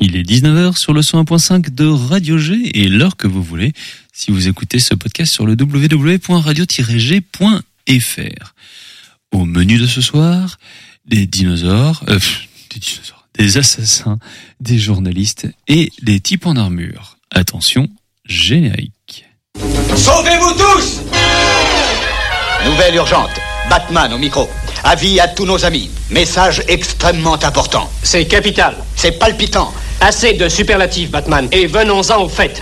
Il est 19h sur le 101.5 de Radio G et l'heure que vous voulez si vous écoutez ce podcast sur le www.radio-g.fr. Au menu de ce soir, des assassins, des journalistes et des types en armure. Attention, générique. Sauvez-vous tous! Nouvelle urgente. Batman au micro. Avis à tous nos amis. Message extrêmement important. C'est capital. C'est palpitant. Assez de superlatifs, Batman. Et venons-en au fait.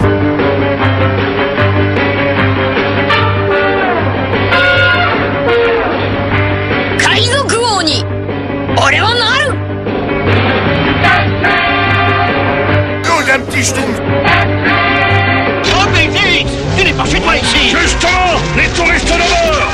Nous, un petit schtroumpf. Oh, mais vite! Tu n'es pas chez toi ici! Justement, les touristes de bord!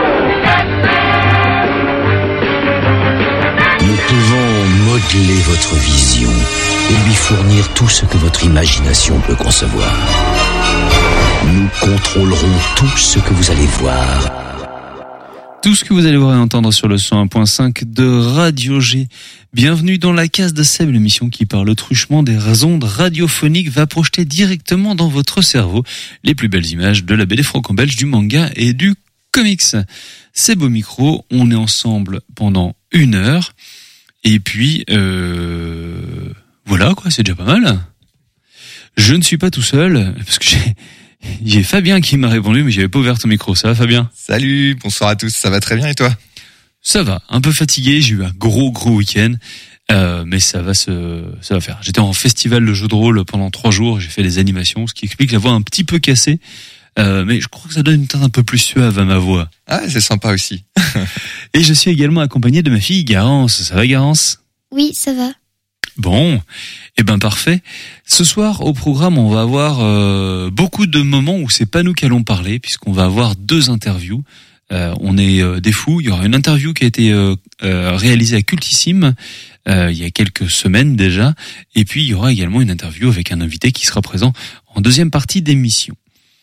Nous pouvons modeler votre vision et lui fournir tout ce que votre imagination peut concevoir. Nous contrôlerons tout ce que vous allez voir. Tout ce que vous allez voir et entendre sur le 101.5 de Radio G. Bienvenue dans la case de Seb, l'émission qui, par le truchement des ondes radiophoniques, va projeter directement dans votre cerveau les plus belles images de la BD franco-belge, du manga et du comics. Seb au micro, on est ensemble pendant 1 heure. Et puis, voilà quoi, c'est déjà pas mal. Je ne suis pas tout seul, parce que j'ai Fabien qui m'a répondu, mais j'avais pas ouvert ton micro. Ça va, Fabien? Salut, bonsoir à tous, ça va très bien et toi? Ça va, un peu fatigué, j'ai eu un gros week-end, mais ça va faire. J'étais en festival de jeux de rôle pendant 3 jours, j'ai fait des animations, ce qui explique la voix un petit peu cassée, mais je crois que ça donne une teinte un peu plus suave à ma voix. Ah, c'est sympa aussi. Et je suis également accompagné de ma fille Garance. Ça va, Garance? Oui, ça va. Bon, eh ben parfait. Ce soir au programme, on va avoir beaucoup de moments où c'est pas nous qui allons parler, puisqu'on va avoir 2 interviews. On est des fous. Il y aura une interview qui a été réalisée à Cultissime il y a quelques semaines déjà, et puis il y aura également une interview avec un invité qui sera présent en deuxième partie d'émission.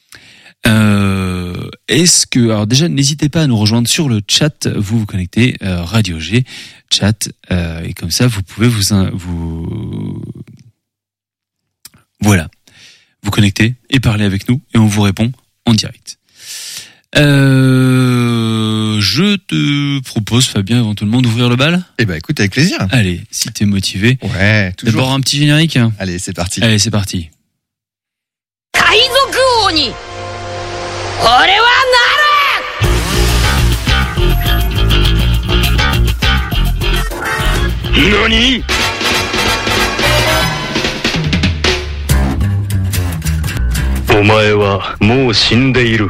Alors déjà, n'hésitez pas à nous rejoindre sur le chat. Vous connectez Radio G chat et comme ça vous pouvez vous connecter et parler avec nous et on vous répond en direct. Je te propose, Fabien, éventuellement d'ouvrir le bal. Eh ben écoute, avec plaisir. Allez, si t'es motivé. Ouais, toujours. D'abord un petit générique. Allez, c'est parti. Allez, c'est parti. Nani? お前はもう死んでいる。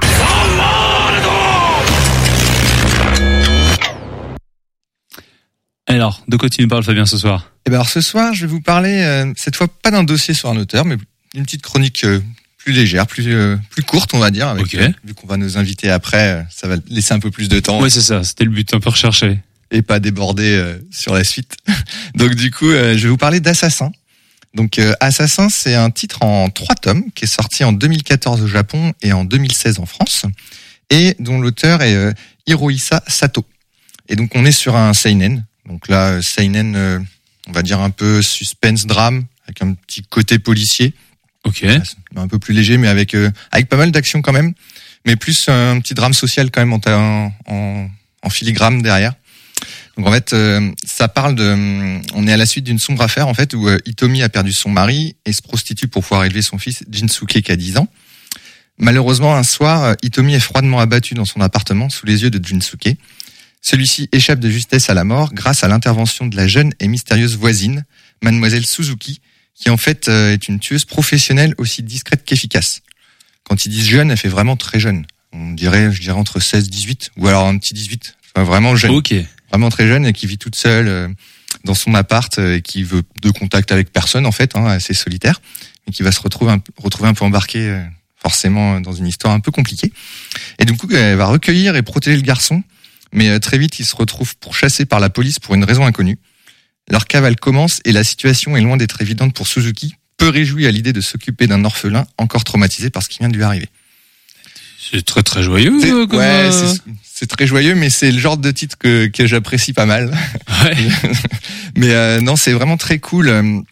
Alors, de quoi tu nous parles, Fabien, ce soir? Eh ben alors ce soir, je vais vous parler cette fois pas d'un dossier sur un auteur, mais d'une petite chronique plus légère, plus courte, on va dire. Avec, okay. Vu qu'on va nous inviter après, ça va laisser un peu plus de temps. Ouais, c'est ça. C'était le but, un peu recherché. Et pas déborder sur la suite. Donc du coup, je vais vous parler d'Assassin. Donc Assassin, c'est un titre en 3 tomes qui est sorti en 2014 au Japon et en 2016 en France, et dont l'auteur est Hirohisa Sato. Et donc on est sur un seinen. Donc là, seinen, on va dire un peu suspense drame avec un petit côté policier. Ok. Un peu plus léger, mais avec pas mal d'action quand même, mais plus un petit drame social quand même en filigrane derrière. Donc en fait, ça parle on est à la suite d'une sombre affaire en fait où Hitomi a perdu son mari et se prostitue pour pouvoir élever son fils Jinsuke qui a 10 ans. Malheureusement, un soir, Hitomi est froidement abattu dans son appartement sous les yeux de Jinsuke. Celui-ci échappe de justesse à la mort grâce à l'intervention de la jeune et mystérieuse voisine, Mademoiselle Suzuki, qui en fait est une tueuse professionnelle aussi discrète qu'efficace. Quand ils disent jeune, elle fait vraiment très jeune. Je dirais entre 16 et 18, ou alors un petit 18. Enfin, vraiment jeune. Ok. Vraiment très jeune et qui vit toute seule dans son appart et qui veut de contact avec personne en fait, assez solitaire, et qui va se retrouver un peu embarquée forcément dans une histoire un peu compliquée. Et du coup, elle va recueillir et protéger le garçon, mais très vite, il se retrouve pourchassé par la police pour une raison inconnue. Leur cavale commence et la situation est loin d'être évidente pour Suzuki, peu réjoui à l'idée de s'occuper d'un orphelin encore traumatisé par ce qui vient de lui arriver. C'est très très joyeux. C'est très joyeux, mais c'est le genre de titre que j'apprécie pas mal. Ouais. Mais non, c'est vraiment très cool.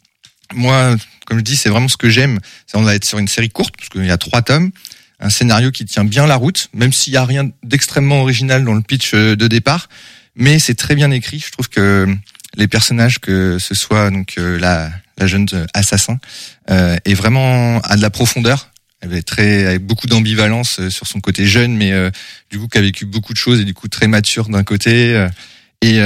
moi, comme je dis, c'est vraiment ce que j'aime. On va être sur une série courte, parce qu'il y a 3 tomes, un scénario qui tient bien la route, même s'il y a rien d'extrêmement original dans le pitch de départ, mais c'est très bien écrit. Je trouve que les personnages, que ce soit donc la jeune assassin, est vraiment à de la profondeur. Elle est avec beaucoup d'ambivalence sur son côté jeune, mais du coup qui a vécu beaucoup de choses et du coup très mature d'un côté, et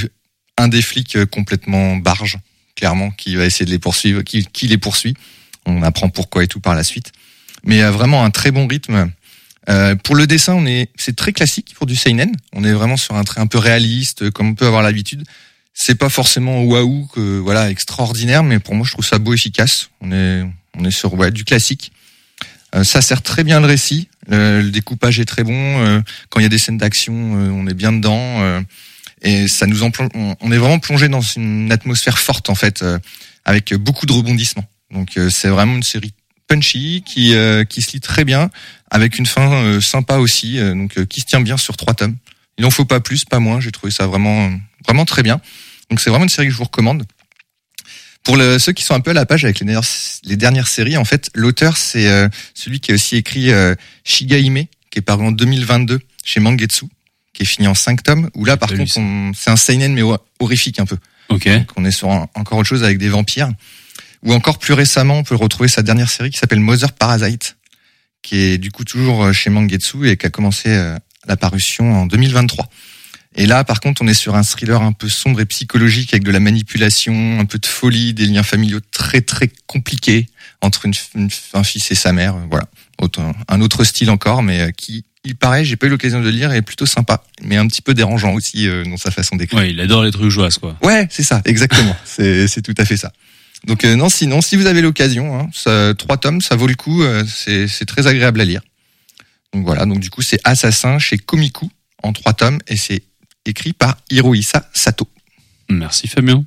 un des flics complètement barge, clairement, qui va essayer de les poursuivre, qui les poursuit. On apprend pourquoi et tout par la suite. Mais vraiment un très bon rythme. Pour le dessin, c'est très classique pour du seinen. On est vraiment sur un trait un peu réaliste, comme on peut avoir l'habitude. C'est pas forcément waouh, extraordinaire, mais pour moi, je trouve ça beau, efficace. On est sur du classique. Ça sert très bien le récit. Le découpage est très bon. Quand il y a des scènes d'action, on est bien dedans. Et ça nous on est vraiment plongé dans une atmosphère forte, en fait, avec beaucoup de rebondissements. Donc c'est vraiment une série punchy qui se lit très bien, avec une fin sympa aussi, qui se tient bien sur 3 tomes. Il n'en faut pas plus, pas moins. J'ai trouvé ça vraiment très bien. Donc c'est vraiment une série que je vous recommande. Pour ceux qui sont un peu à la page avec les dernières séries, en fait, l'auteur c'est celui qui a aussi écrit Shigahime, qui est paru en 2022 chez Mangetsu, qui est fini en 5 tomes. Où là, par contre, c'est un seinen mais horrifique un peu. Ok. Donc on est sur encore autre chose avec des vampires. Ou encore plus récemment, on peut retrouver sa dernière série qui s'appelle Mother Parasite, qui est du coup toujours chez Mangetsu et qui a commencé la parution en 2023. Et là, par contre, on est sur un thriller un peu sombre et psychologique avec de la manipulation, un peu de folie, des liens familiaux très très compliqués entre un fils et sa mère. Voilà, un autre style encore, mais qui, il paraît, j'ai pas eu l'occasion de le lire, est plutôt sympa, mais un petit peu dérangeant aussi dans sa façon d'écrire. Ouais, il adore les trucs joyeux, quoi. Ouais, c'est ça, exactement. c'est tout à fait ça. Donc non, sinon, si vous avez l'occasion, 3 tomes, ça vaut le coup. C'est très agréable à lire. Donc voilà. Donc du coup, c'est Assassin chez Komiku en 3 tomes et c'est écrit par Hirohisa Sato. Merci Fabien.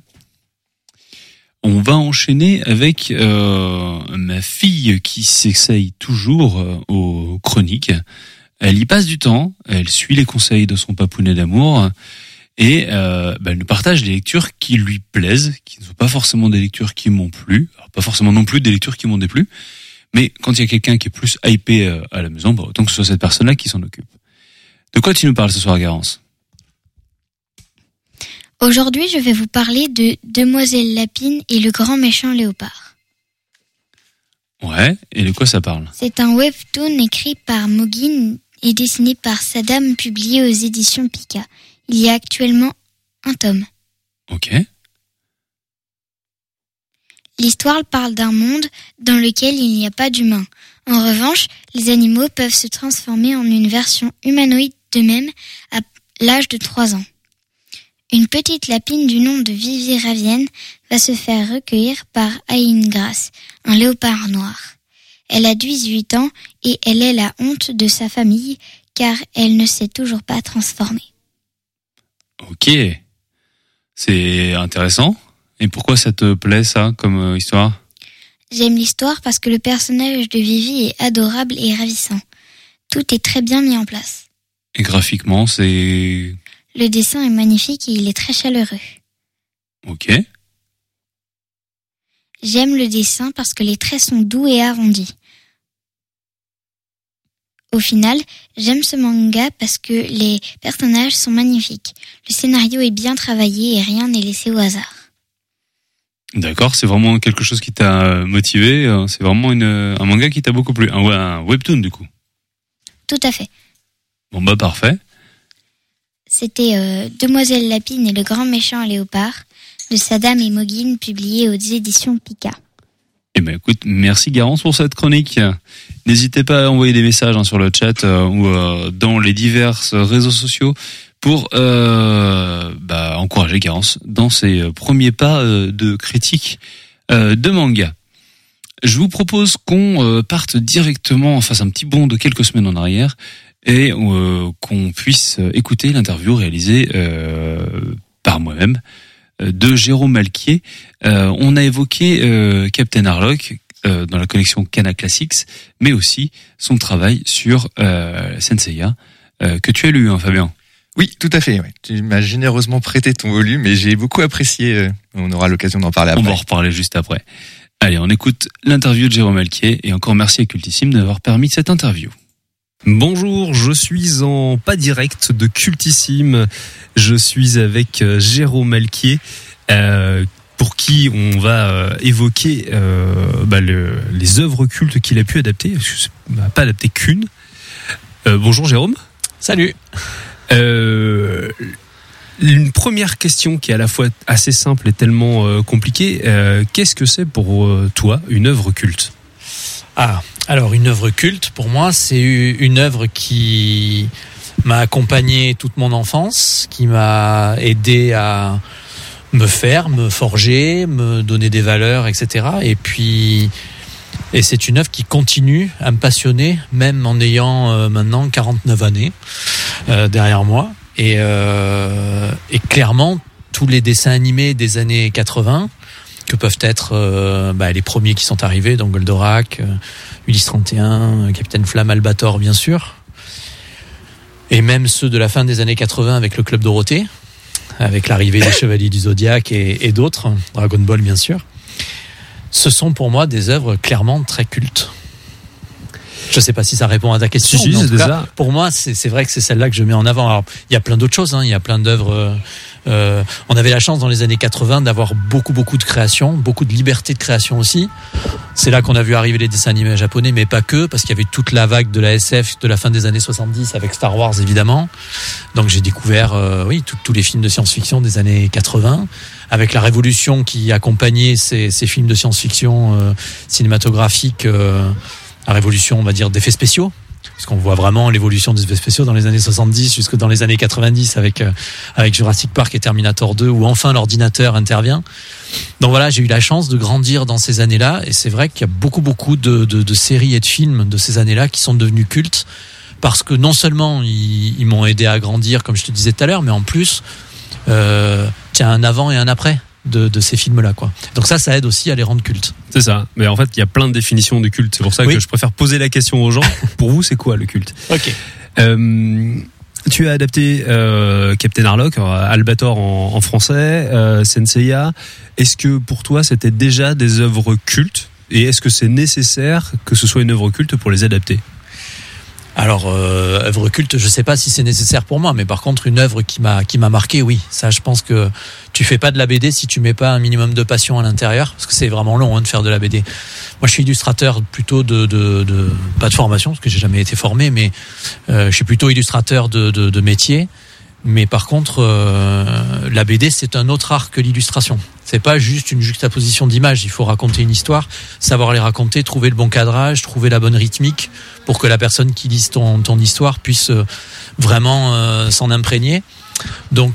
On va enchaîner avec ma fille qui s'essaye toujours aux chroniques. Elle y passe du temps, elle suit les conseils de son papounet d'amour et elle nous partage des lectures qui lui plaisent, qui ne sont pas forcément des lectures qui m'ont plu, alors pas forcément non plus des lectures qui m'ont déplu, mais quand il y a quelqu'un qui est plus hypé à la maison, autant que ce soit cette personne-là qui s'en occupe. De quoi tu nous parles ce soir, Garance ? Aujourd'hui, je vais vous parler de Demoiselle Lapine et le grand méchant léopard. Ouais, et de quoi ça parle ? C'est un webtoon écrit par Mogin et dessiné par Sadam, publié aux éditions Pika. Il y a actuellement 1 tome. Ok. L'histoire parle d'un monde dans lequel il n'y a pas d'humains. En revanche, les animaux peuvent se transformer en une version humanoïde d'eux-mêmes à l'âge de 3 ans. Une petite lapine du nom de Vivi Ravienne va se faire recueillir par Aïn Grace, un léopard noir. Elle a 18 ans et elle est la honte de sa famille car elle ne s'est toujours pas transformée. Ok. C'est intéressant. Et pourquoi ça te plaît, ça, comme histoire ? J'aime l'histoire parce que le personnage de Vivi est adorable et ravissant. Tout est très bien mis en place. Et graphiquement, c'est... Le dessin est magnifique et il est très chaleureux. Ok. J'aime le dessin parce que les traits sont doux et arrondis. Au final, j'aime ce manga parce que les personnages sont magnifiques. Le scénario est bien travaillé et rien n'est laissé au hasard. D'accord, c'est vraiment quelque chose qui t'a motivé. C'est vraiment un manga qui t'a beaucoup plu. Un webtoon, du coup. Tout à fait. Bon, parfait. C'était Demoiselle Lapine et le grand méchant léopard de Sadam et Mogin, publié aux éditions Pika. Eh ben écoute, merci Garance pour cette chronique. N'hésitez pas à envoyer des messages sur le chat ou dans les divers réseaux sociaux pour encourager Garance dans ses premiers pas de critique de manga. Je vous propose qu'on parte directement, fasse un petit bond de quelques semaines en arrière et qu'on puisse écouter l'interview réalisée par moi-même de Jérôme Malquier. On a évoqué Captain Harlock dans la collection Kana Classics, mais aussi son travail sur Senseiya que tu as lu, hein, Fabien. Oui, tout à fait. Ouais. Tu m'as généreusement prêté ton volume et j'ai beaucoup apprécié. On aura l'occasion d'en parler après. On va en reparler juste après. Allez, on écoute l'interview de Jérôme Alquier et encore merci à Cultissime d'avoir permis cette interview. Bonjour, je suis en pas direct de Cultissime. Je suis avec Jérôme Alquier, pour qui on va évoquer les œuvres cultes qu'il a pu adapter. Il n'a pas adapté qu'une. Bonjour Jérôme. Salut. Une première question qui est à la fois assez simple et tellement compliquée. Qu'est-ce que c'est pour toi une œuvre culte ? Alors une œuvre culte, pour moi, c'est une œuvre qui m'a accompagné toute mon enfance, qui m'a aidé à me forger, me donner des valeurs, etc. Et c'est une œuvre qui continue à me passionner, même en ayant maintenant 49 années derrière moi. Et clairement, tous les dessins animés des années 80, que peuvent être les premiers qui sont arrivés, donc Goldorak, Ulysse 31, Capitaine Flamme, Albator, bien sûr, et même ceux de la fin des années 80 avec le Club Dorothée, avec l'arrivée des Chevaliers du Zodiaque et d'autres, Dragon Ball, bien sûr. Ce sont pour moi des œuvres clairement très cultes. Je sais pas si ça répond à ta question. Si, mais en tout cas, déjà... pour moi, c'est vrai que c'est celle-là que je mets en avant. Alors, il y a plein d'autres choses, il y a plein d'œuvres. On avait la chance dans les années 80 d'avoir beaucoup de créations, beaucoup de liberté de création aussi. C'est là qu'on a vu arriver les dessins animés japonais, mais pas que, parce qu'il y avait toute la vague de la SF de la fin des années 70 avec Star Wars, évidemment. Donc j'ai découvert tous les films de science-fiction des années 80, avec la révolution qui accompagnait ces films de science-fiction cinématographiques, la révolution, on va dire, d'effets spéciaux. Parce qu'on voit vraiment l'évolution des effets spéciaux dans les années 70 jusque dans les années 90 avec Jurassic Park et Terminator 2 où enfin l'ordinateur intervient. Donc voilà, j'ai eu la chance de grandir dans ces années-là et c'est vrai qu'il y a beaucoup de séries et de films de ces années-là qui sont devenus cultes parce que non seulement ils m'ont aidé à grandir comme je te disais tout à l'heure, mais en plus il y a un avant et un après de ces films-là, quoi. Donc ça aide aussi à les rendre cultes. C'est ça. Mais en fait, il y a plein de définitions du culte. C'est pour ça que je préfère poser la question aux gens. Pour vous, c'est quoi le culte ? Ok. Tu as adapté Captain Harlock, Albator en français, Senseiya. Est-ce que pour toi, c'était déjà des œuvres cultes ? Et est-ce que c'est nécessaire que ce soit une œuvre culte pour les adapter ? Alors, œuvre culte, je sais pas si c'est nécessaire pour moi, mais par contre, une œuvre qui m'a marqué, oui. Ça, je pense que tu fais pas de la BD si tu mets pas un minimum de passion à l'intérieur, parce que c'est vraiment long de faire de la BD. Moi, je suis illustrateur plutôt de pas de formation, parce que j'ai jamais été formé, mais je suis plutôt illustrateur de métier. Mais par contre, la BD, c'est un autre art que l'illustration. C'est pas juste une juxtaposition d'images. Il faut raconter une histoire, savoir les raconter, trouver le bon cadrage, trouver la bonne rythmique pour que la personne qui lise ton histoire puisse vraiment s'en imprégner. Donc,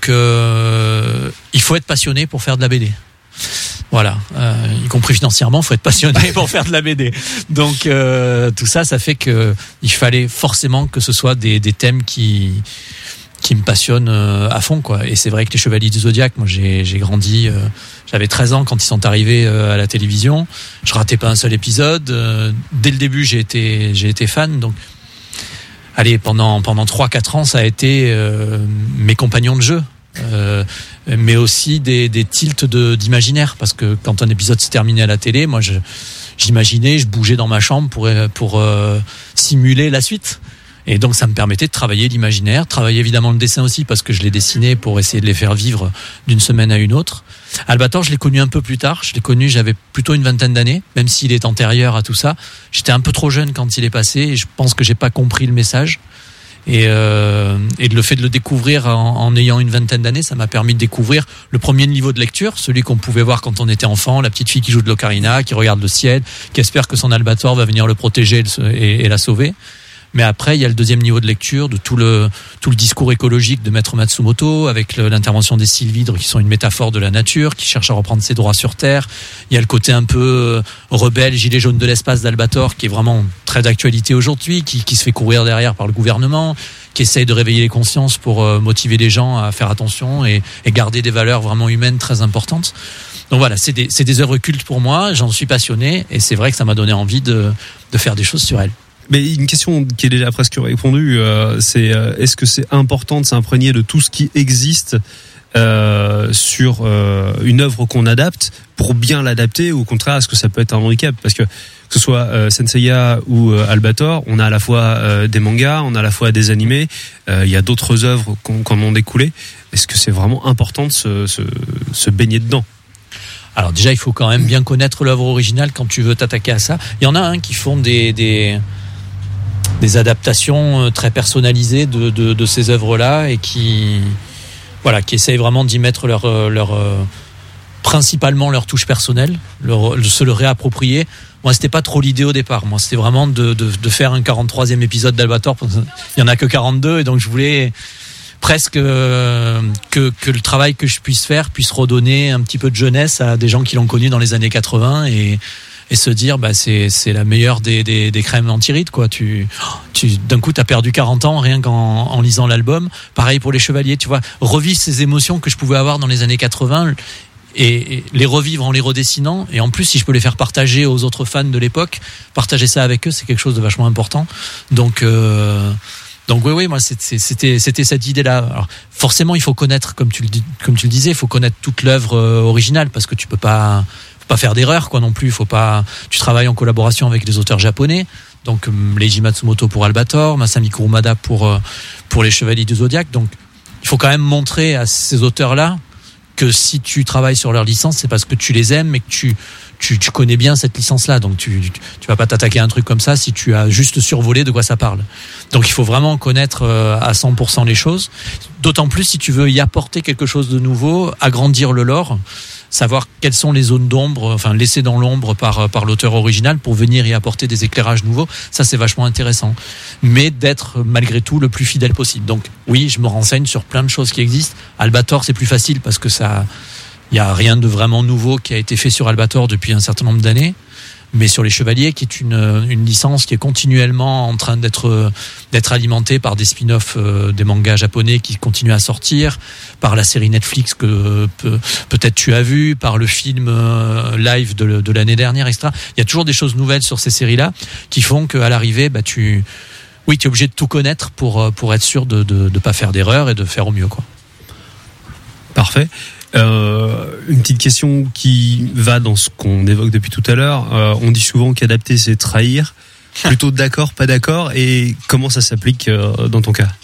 il faut être passionné pour faire de la BD. Voilà, y compris financièrement, faut être passionné pour faire de la BD. Donc, tout ça fait que il fallait forcément que ce soit des thèmes qui me passionnent à fond, quoi. Et c'est vrai que les Chevaliers du Zodiaque, moi j'ai grandi, j'avais 13 ans quand ils sont arrivés à la télévision. Je ratais pas un seul épisode. Dès le début, j'ai été fan. Donc, allez, pendant 3-4 ans, ça a été mes compagnons de jeu. Mais aussi des tilts d'imaginaire, parce que quand un épisode se terminait à la télé, moi j'imaginais, je bougeais dans ma chambre pour simuler la suite. Et donc ça me permettait de travailler l'imaginaire, travailler évidemment le dessin aussi, parce que je l'ai dessiné pour essayer de les faire vivre d'une semaine à une autre. Albator, je l'ai connu un peu plus tard. Je l'ai connu, j'avais plutôt une vingtaine d'années, même s'il est antérieur à tout ça. J'étais un peu trop jeune quand il est passé, et je pense que j'ai pas compris le message. Et le fait de le découvrir en ayant une vingtaine d'années, ça m'a permis de découvrir le premier niveau de lecture, celui qu'on pouvait voir quand on était enfant, la petite fille qui joue de l'ocarina, qui regarde le ciel, qui espère que son Albator va venir le protéger et la sauver. Mais après, il y a le deuxième niveau de lecture de tout le discours écologique de Maître Matsumoto, avec l'intervention des sylvidres qui sont une métaphore de la nature, qui cherchent à reprendre ses droits sur Terre. Il y a le côté un peu rebelle, gilet jaune de l'espace d'Albator, qui est vraiment très d'actualité aujourd'hui, qui se fait courir derrière par le gouvernement, qui essaye de réveiller les consciences pour motiver les gens à faire attention et garder des valeurs vraiment humaines très importantes. Donc voilà, c'est des œuvres cultes pour moi, j'en suis passionné, et c'est vrai que ça m'a donné envie de faire des choses sur elles. Mais une question qui est déjà presque répondue, c'est est-ce que c'est important de s'imprégner de tout ce qui existe sur une œuvre qu'on adapte pour bien l'adapter, ou au contraire est-ce que ça peut être un handicap? Parce que ce soit Senseiya ou Albator, on a à la fois des mangas, on a à la fois des animés, il y a d'autres œuvres qu'on ont découlé. Est-ce que c'est vraiment important de se baigner dedans? Alors déjà, il faut quand même bien connaître l'œuvre originale quand tu veux t'attaquer à ça. Il y en a qui font des adaptations très personnalisées de ces œuvres-là et qui essayent vraiment d'y mettre principalement leur touche personnelle, se le réapproprier. Moi, c'était pas trop l'idée au départ. Moi, c'était vraiment de faire un 43e épisode d'Albator. Il y en a que 42, et donc je voulais presque que le travail que je puisse faire puisse redonner un petit peu de jeunesse à des gens qui l'ont connu dans les années 80 et se dire c'est la meilleure des crèmes anti-rides, quoi. Tu d'un coup t'as perdu 40 ans rien qu'en lisant l'album. Pareil pour les Chevaliers, tu vois, revivre ces émotions que je pouvais avoir dans les années 80 et les revivre en les redessinant, et en plus si je peux les faire partager aux autres fans de l'époque, partager ça avec eux, c'est quelque chose de vachement important. Donc oui, moi c'était cette idée-là. Alors forcément, il faut connaître, comme tu le disais, il faut connaître toute l'œuvre originale, parce que tu peux pas faire d'erreur, quoi, non plus. Tu travailles en collaboration avec des auteurs japonais, donc Leiji Matsumoto pour Albator, Masami Kurumada pour les Chevaliers du Zodiaque. Donc il faut quand même montrer à ces auteurs-là que si tu travailles sur leur licence, c'est parce que tu les aimes et que tu connais bien cette licence-là. Donc tu vas pas t'attaquer à un truc comme ça si tu as juste survolé de quoi ça parle. Donc il faut vraiment connaître à 100% les choses. D'autant plus si tu veux y apporter quelque chose de nouveau, agrandir le lore, savoir quelles sont les zones d'ombre, enfin laissées dans l'ombre par l'auteur original pour venir y apporter des éclairages nouveaux. Ça, c'est vachement intéressant. Mais d'être malgré tout le plus fidèle possible. Donc oui, je me renseigne sur plein de choses qui existent. Albator, c'est plus facile parce que il y a rien de vraiment nouveau qui a été fait sur Albator depuis un certain nombre d'années. Mais sur les Chevaliers, qui est une licence qui est continuellement en train d'être alimentée par des spin-offs des mangas japonais qui continuent à sortir, par la série Netflix que peut-être tu as vu, par le film live de l'année dernière, etc. Il y a toujours des choses nouvelles sur ces séries-là qui font qu'à l'arrivée, tu es obligé de tout connaître pour être sûr de pas faire d'erreur et de faire au mieux, quoi. Parfait. Une petite question qui va dans ce qu'on évoque depuis tout à l'heure. On dit souvent qu'adapter, c'est trahir. Plutôt d'accord, pas d'accord. Et comment ça s'applique dans ton cas?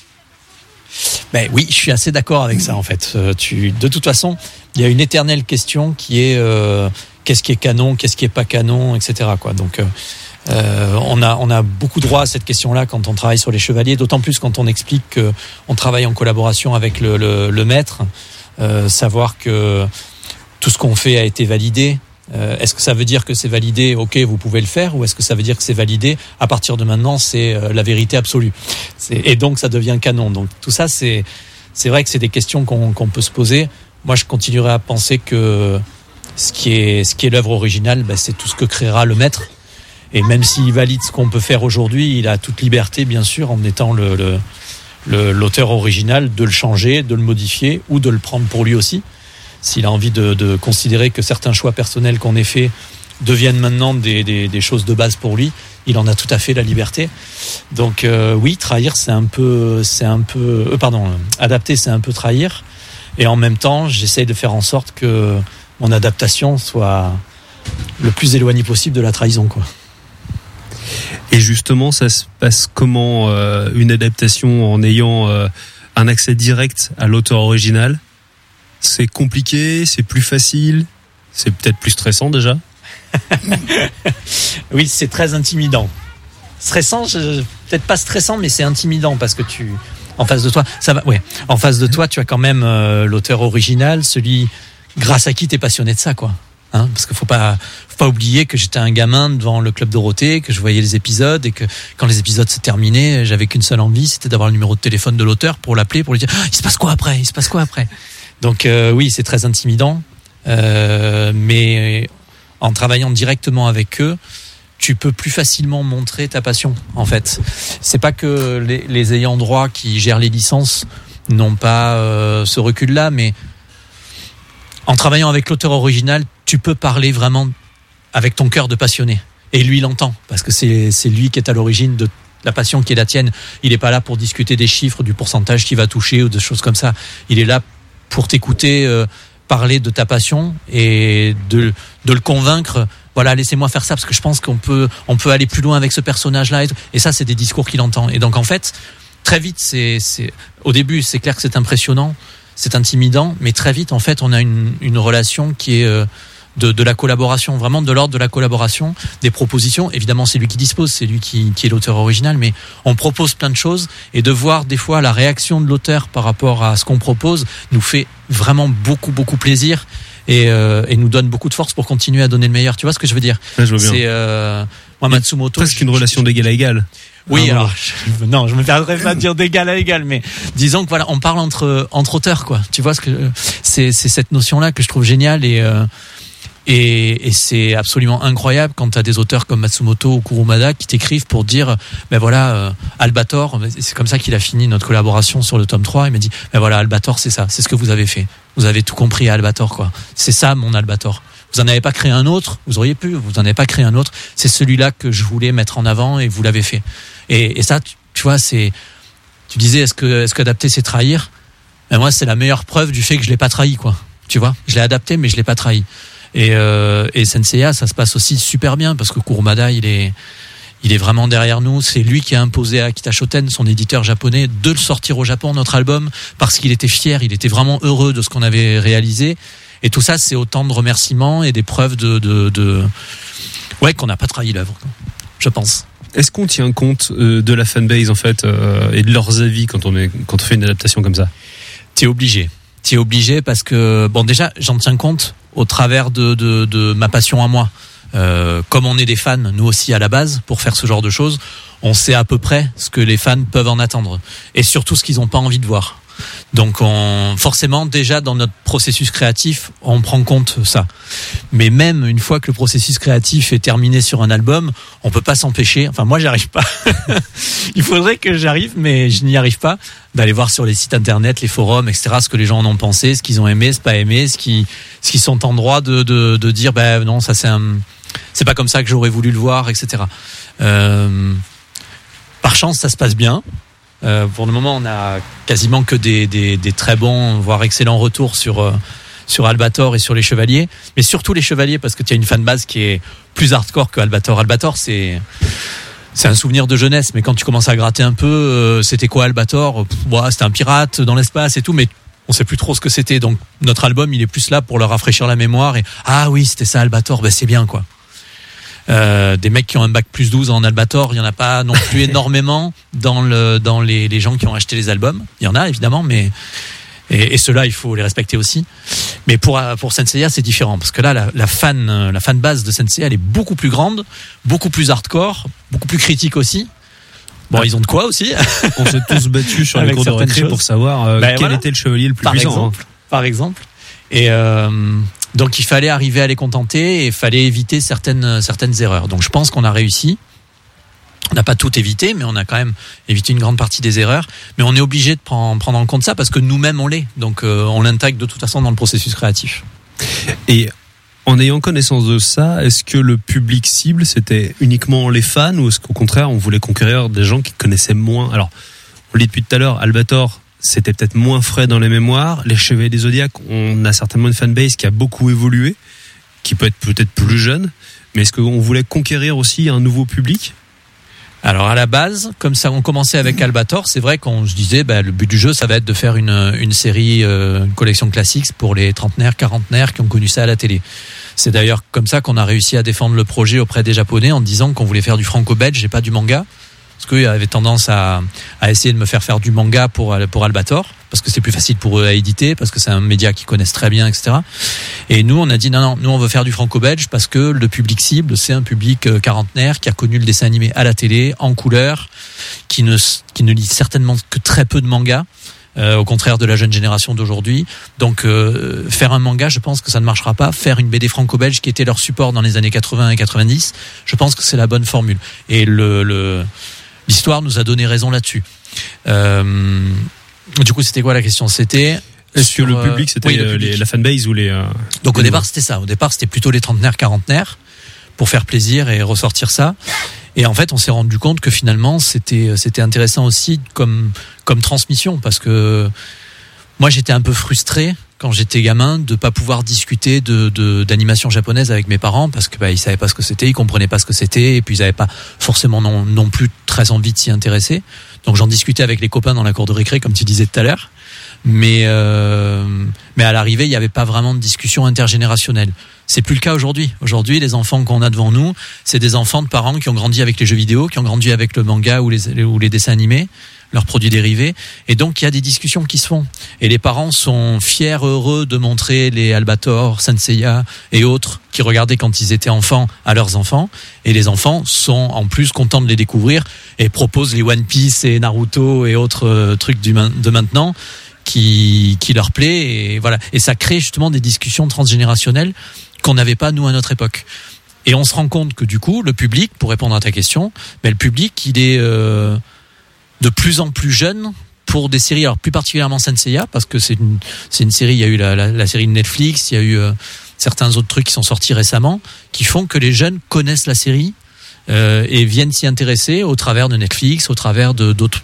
Oui, je suis assez d'accord avec ça, en fait. De toute façon, il y a une éternelle question qui est qu'est-ce qui est canon, qu'est-ce qui est pas canon, etc., quoi. Donc on a beaucoup droit à cette question-là quand on travaille sur les Chevaliers, d'autant plus quand on explique qu'on travaille en collaboration avec le maître. Savoir que tout ce qu'on fait a été validé. Est-ce que ça veut dire que c'est validé, ok, vous pouvez le faire, ou est-ce que ça veut dire que c'est validé, à partir de maintenant, c'est la vérité absolue, et donc ça devient canon. Donc tout ça, c'est vrai que c'est des questions qu'on peut se poser. Moi, je continuerai à penser que ce qui est l'œuvre originale, c'est tout ce que créera le maître. Et même s'il valide ce qu'on peut faire aujourd'hui, il a toute liberté, bien sûr, en étant l'auteur original, de le changer, de le modifier ou de le prendre pour lui aussi. S'il a envie de considérer que certains choix personnels qu'on ait faits deviennent maintenant des choses de base pour lui, il en a tout à fait la liberté. Donc oui, trahir, adapter, c'est un peu trahir. Et en même temps, j'essaye de faire en sorte que mon adaptation soit le plus éloignée possible de la trahison, quoi. Et justement, ça se passe comment une adaptation en ayant un accès direct à l'auteur original? C'est compliqué, c'est plus facile, c'est peut-être plus stressant déjà? Oui, c'est très intimidant. Stressant, peut-être pas stressant, mais c'est intimidant parce que en face de toi, ça va. Ouais, en face de toi, tu as quand même l'auteur original, celui grâce à qui t'es passionné de ça, quoi. Parce qu'il faut pas oublier que j'étais un gamin devant le Club Dorothée, que je voyais les épisodes et que quand les épisodes se terminaient, j'avais qu'une seule envie, c'était d'avoir le numéro de téléphone de l'auteur pour l'appeler, pour lui dire il se passe quoi après. Donc oui, c'est très intimidant, mais en travaillant directement avec eux, tu peux plus facilement montrer ta passion. En fait, c'est pas que les ayants droit qui gèrent les licences n'ont pas ce recul-là, mais en travaillant avec l'auteur original, tu peux parler vraiment avec ton cœur de passionné. Et lui, il entend, parce que c'est lui qui est à l'origine de la passion qui est la tienne. Il n'est pas là pour discuter des chiffres, du pourcentage qu'il va toucher ou des choses comme ça. Il est là pour t'écouter parler de ta passion et de le convaincre. Voilà, laissez-moi faire ça parce que je pense qu'on peut aller plus loin avec ce personnage-là. Et ça, c'est des discours qu'il entend. Et donc, en fait, très vite, au début, c'est clair que c'est impressionnant, c'est intimidant, mais très vite, en fait, on a une relation qui est de la collaboration, vraiment de l'ordre de la collaboration, des propositions. Évidemment, c'est lui qui dispose, c'est lui qui est l'auteur original, mais on propose plein de choses et de voir des fois la réaction de l'auteur par rapport à ce qu'on propose nous fait vraiment beaucoup, beaucoup plaisir et nous donne beaucoup de force pour continuer à donner le meilleur. Tu vois ce que je veux dire? Ouais, je vois bien. C'est moi, Matsumoto. Presque une relation d'égal à égal. Oui, alors non, je me permettrai pas de dire d'égal à égal, mais disons que voilà, on parle entre auteurs, quoi. Tu vois ce que c'est cette notion-là que je trouve géniale et c'est absolument incroyable quand tu as des auteurs comme Matsumoto ou Kurumada qui t'écrivent pour dire ben voilà, Albator, c'est comme ça qu'il a fini notre collaboration sur le tome 3. Il m'a dit ben voilà, Albator, c'est ça, c'est ce que vous avez fait. Vous avez tout compris à Albator, quoi. C'est ça mon Albator. Vous en avez pas créé un autre, vous auriez pu, vous en avez pas créé un autre. C'est celui-là que je voulais mettre en avant et vous l'avez fait. Et ça, tu vois, tu disais est-ce que adapter c'est trahir? Ben moi, c'est la meilleure preuve du fait que je l'ai pas trahi, quoi. Tu vois, je l'ai adapté mais je l'ai pas trahi. Et Senseiya, ça se passe aussi super bien parce que Kurumada, il est vraiment derrière nous. C'est lui qui a imposé à Akita Shoten, son éditeur japonais, de le sortir au Japon, notre album, parce qu'il était fier, il était vraiment heureux de ce qu'on avait réalisé. Et tout ça, c'est autant de remerciements et des preuves qu'on n'a pas trahi l'œuvre, je pense. Est-ce qu'on tient compte de la fanbase en fait et de leurs avis quand on fait une adaptation comme ça? T'es obligé parce que bon, déjà, j'en tiens compte au travers de ma passion à moi. Comme on est des fans, nous aussi à la base, pour faire ce genre de choses, on sait à peu près ce que les fans peuvent en attendre et surtout ce qu'ils n'ont pas envie de voir. Donc forcément, déjà dans notre processus créatif, on prend compte ça. Mais même une fois que le processus créatif est terminé sur un album, on peut pas s'empêcher. Enfin, moi, j'y arrive pas. Il faudrait que j'arrive, mais je n'y arrive pas. D'aller voir sur les sites internet, les forums, etc., ce que les gens en ont pensé, ce qu'ils ont aimé, ce pas aimé, ce qui sont en droit de dire, ben non, ça c'est pas comme ça que j'aurais voulu le voir, etc. Par chance, ça se passe bien. Pour le moment, on a quasiment que des très bons, voire excellents retours sur Albator et sur les Chevaliers, mais surtout les Chevaliers parce que tu as une fanbase qui est plus hardcore que Albator. Albator, c'est un souvenir de jeunesse, mais quand tu commences à gratter un peu, c'était quoi Albator? C'était un pirate dans l'espace et tout, mais on sait plus trop ce que c'était. Donc notre album, il est plus là pour leur rafraîchir la mémoire et ah oui, c'était ça Albator, ben c'est bien, quoi. Des mecs qui ont un bac plus 12 en Albator, il y en a pas non plus énormément dans les gens qui ont acheté les albums. Il y en a évidemment, mais et ceux-là, il faut les respecter aussi. Mais pour Senseiya, c'est différent parce que là, la fan base de Senseiya, elle est beaucoup plus grande, beaucoup plus hardcore, beaucoup plus critique aussi. Bon, ils ont de quoi aussi. On s'est tous battus sur les cours de récré pour savoir quel était le chevalier le plus puissant. Par exemple. Et donc il fallait arriver à les contenter et il fallait éviter certaines erreurs. Donc je pense qu'on a réussi. On n'a pas tout évité, mais on a quand même évité une grande partie des erreurs. Mais on est obligé de prendre en compte ça parce que nous-mêmes on l'est. Donc on l'intègre de toute façon dans le processus créatif. Et en ayant connaissance de ça, est-ce que le public cible c'était uniquement les fans ou est-ce qu'au contraire on voulait conquérir des gens qui connaissaient moins? Alors on le dit depuis tout à l'heure, Albator, c'était peut-être moins frais dans les mémoires. Les Chevaliers des Zodiacs, on a certainement une fanbase qui a beaucoup évolué, qui peut être peut-être plus jeune. Mais est-ce qu'on voulait conquérir aussi un nouveau public? Alors à la base, comme ça, on commençait avec Albator. C'est vrai qu'on se disait, le but du jeu, ça va être de faire une série, une collection classique pour les trentenaires, quarantenaires qui ont connu ça à la télé. C'est d'ailleurs comme ça qu'on a réussi à défendre le projet auprès des Japonais en disant qu'on voulait faire du franco-belge et pas du manga. Parce qu'ils avaient tendance à essayer de me faire du manga pour Albator, parce que c'est plus facile pour eux à éditer, parce que c'est un média qu'ils connaissent très bien, etc. Et nous, on a dit non, nous on veut faire du franco-belge parce que le public cible, c'est un public quarantenaire qui a connu le dessin animé à la télé, en couleur, qui ne lit certainement que très peu de mangas, au contraire de la jeune génération d'aujourd'hui. Donc faire un manga, je pense que ça ne marchera pas. Faire une BD franco-belge qui était leur support dans les années 80 et 90, je pense que c'est la bonne formule. Et l'histoire nous a donné raison là-dessus. Du coup, c'était quoi la question? C'était est-ce que le public, c'était la fanbase ou les... Donc au départ, c'était ça. Au départ, c'était plutôt les trentenaires, quarantenaires. pour faire plaisir et ressortir ça. Et en fait, on s'est rendu compte que finalement, c'était intéressant aussi comme transmission, parce que moi, j'étais un peu frustré quand j'étais gamin de pas pouvoir discuter d'animation japonaise avec mes parents, parce que ils savaient pas ce que c'était, ils comprenaient pas ce que c'était, et puis ils avaient pas forcément non plus très envie de s'y intéresser. Donc j'en discutais avec les copains dans la cour de récré, comme tu disais tout à l'heure. Mais à l'arrivée, il n'y avait pas vraiment de discussion intergénérationnelle. C'est plus le cas aujourd'hui. Aujourd'hui, les enfants qu'on a devant nous, c'est des enfants de parents qui ont grandi avec les jeux vidéo, qui ont grandi avec le manga ou les dessins animés, leurs produits dérivés. Et donc, il y a des discussions qui se font. Et les parents sont fiers, heureux de montrer les Albator, Senseiya et autres qui regardaient quand ils étaient enfants à leurs enfants. Et les enfants sont en plus contents de les découvrir et proposent les One Piece et Naruto et autres trucs de maintenant qui leur plaît. Et voilà. Et ça crée justement des discussions transgénérationnelles qu'on n'avait pas, nous, à notre époque. Et on se rend compte que, du coup, le public, pour répondre à ta question, le public, il est de plus en plus jeune pour des séries, alors plus particulièrement Senseiya, parce que c'est une série, il y a eu la série de Netflix, il y a eu certains autres trucs qui sont sortis récemment, qui font que les jeunes connaissent la série et viennent s'y intéresser au travers de Netflix, au travers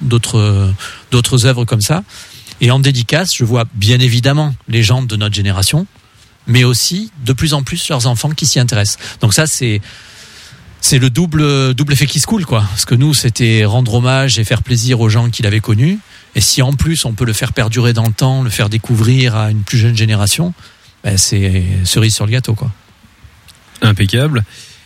d'autres œuvres comme ça. Et en dédicace, je vois bien évidemment les gens de notre génération, mais aussi de plus en plus leurs enfants qui s'y intéressent. Donc ça, c'est le double effet qui se coule, quoi. Parce que nous, c'était rendre hommage et faire plaisir aux gens qui l'avaient connu. Et si en plus on peut le faire perdurer dans le temps, le faire découvrir à une plus jeune génération, c'est cerise sur le gâteau, quoi. Impeccable.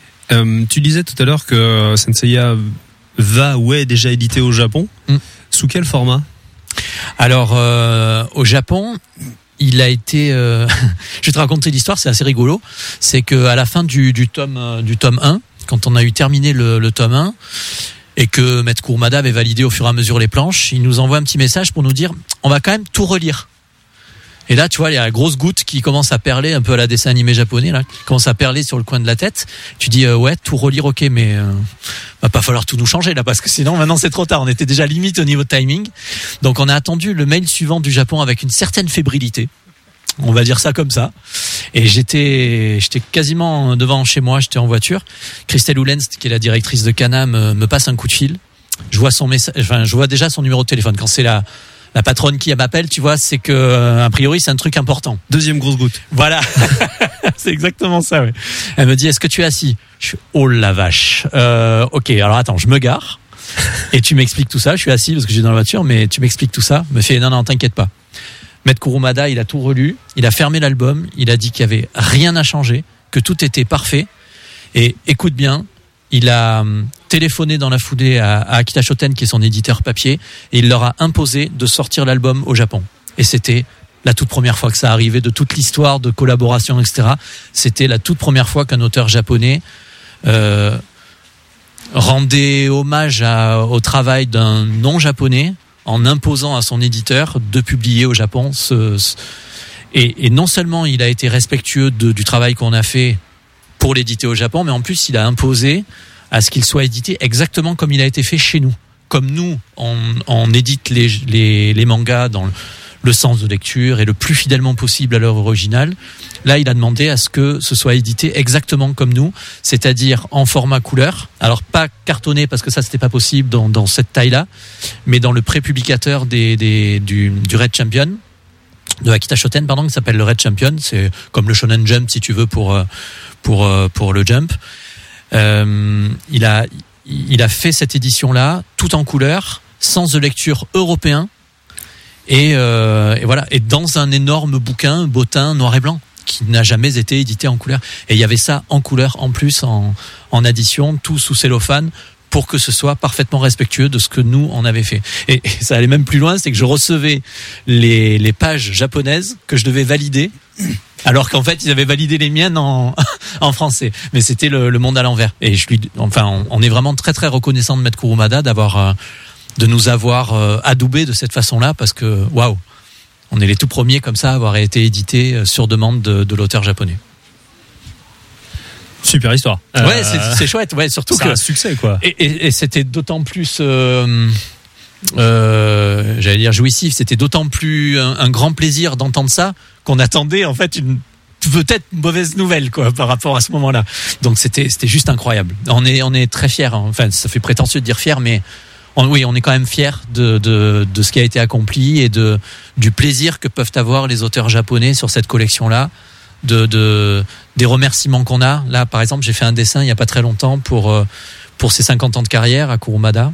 Tu disais tout à l'heure que Senseiya va ou est déjà édité au Japon. Sous quel format ? Alors, au Japon, il a été... je vais te raconter l'histoire, c'est assez rigolo. C'est qu'à la fin du tome 1, quand on a eu terminé le tome 1, et que Maître Kurumada avait validé au fur et à mesure les planches, il nous envoie un petit message pour nous dire « on va quand même tout relire ». Et là, tu vois, il y a la grosse goutte qui commence à perler, un peu à la dessin animé japonais, là, qui commence à perler sur le coin de la tête. Tu dis, ouais, tout relire, ok, mais va pas falloir tout nous changer, là, parce que sinon, maintenant, c'est trop tard. On était déjà limite au niveau de timing. Donc, on a attendu le mail suivant du Japon avec une certaine fébrilité. On va dire ça comme ça. Et j'étais quasiment devant chez moi, j'étais en voiture. Christelle Oulens, qui est la directrice de Kana, me passe un coup de fil. Je vois son message, enfin, je vois déjà son numéro de téléphone. Quand c'est la patronne qui m'appelle, tu vois, c'est que a priori c'est un truc important. Deuxième grosse goutte. Voilà, c'est exactement ça. Ouais. Elle me dit, est-ce que tu es assis ? Je suis, oh la vache. Ok, alors attends, je me gare et tu m'expliques tout ça. Je suis assis parce que j'ai dans la voiture, mais tu m'expliques tout ça. Me fait, non, t'inquiète pas. Maître Kurumada, il a tout relu, il a fermé l'album, il a dit qu'il y avait rien à changer, que tout était parfait. Et écoute bien. Il a téléphoné dans la foulée à Akita Shoten, qui est son éditeur papier, et il leur a imposé de sortir l'album au Japon. Et c'était la toute première fois que ça arrivait de toute l'histoire de collaboration, etc. C'était la toute première fois qu'un auteur japonais rendait hommage au travail d'un non-japonais en imposant à son éditeur de publier au Japon. Et non seulement il a été respectueux du travail qu'on a fait pour l'éditer au Japon, mais en plus il a imposé à ce qu'il soit édité exactement comme il a été fait chez nous. Comme nous, on édite les mangas dans le sens de lecture et le plus fidèlement possible à l'œuvre originale. Là, il a demandé à ce que ce soit édité exactement comme nous, c'est-à-dire en format couleur. Alors pas cartonné parce que ça c'était pas possible dans cette taille-là, mais dans le prépublicateur du Red Champion. De Akita Shoten, pardon, qui s'appelle le Red Champion. C'est comme le Shonen Jump, si tu veux, pour le Jump. Il a fait cette édition-là, tout en couleur, sens de lecture européen, et voilà, et dans un énorme bouquin, bottin, noir et blanc, qui n'a jamais été édité en couleur. Et il y avait ça en couleur, en plus, en addition, tout sous cellophane, pour que ce soit parfaitement respectueux de ce que nous, on avait fait. Et ça allait même plus loin, c'est que je recevais les pages japonaises que je devais valider, alors qu'en fait, ils avaient validé les miennes en français. Mais c'était le monde à l'envers. Et on est vraiment très, très reconnaissant de Maître Kurumada de nous avoir adoubés de cette façon-là, parce que, waouh, on est les tout premiers comme ça à avoir été édités sur demande de l'auteur japonais. Super histoire. Ouais, c'est chouette. Ouais, surtout c'est un succès, quoi. Et c'était d'autant plus, j'allais dire jouissif. C'était d'autant plus un grand plaisir d'entendre ça qu'on attendait en fait une peut-être une mauvaise nouvelle, quoi, par rapport à ce moment-là. Donc c'était juste incroyable. On est très fiers. Hein. Enfin, ça fait prétentieux de dire fiers, mais on est quand même fiers de ce qui a été accompli et du plaisir que peuvent avoir les auteurs japonais sur cette collection-là, des remerciements qu'on a. Là, par exemple, j'ai fait un dessin il y a pas très longtemps pour ses 50 ans de carrière à Kurumada.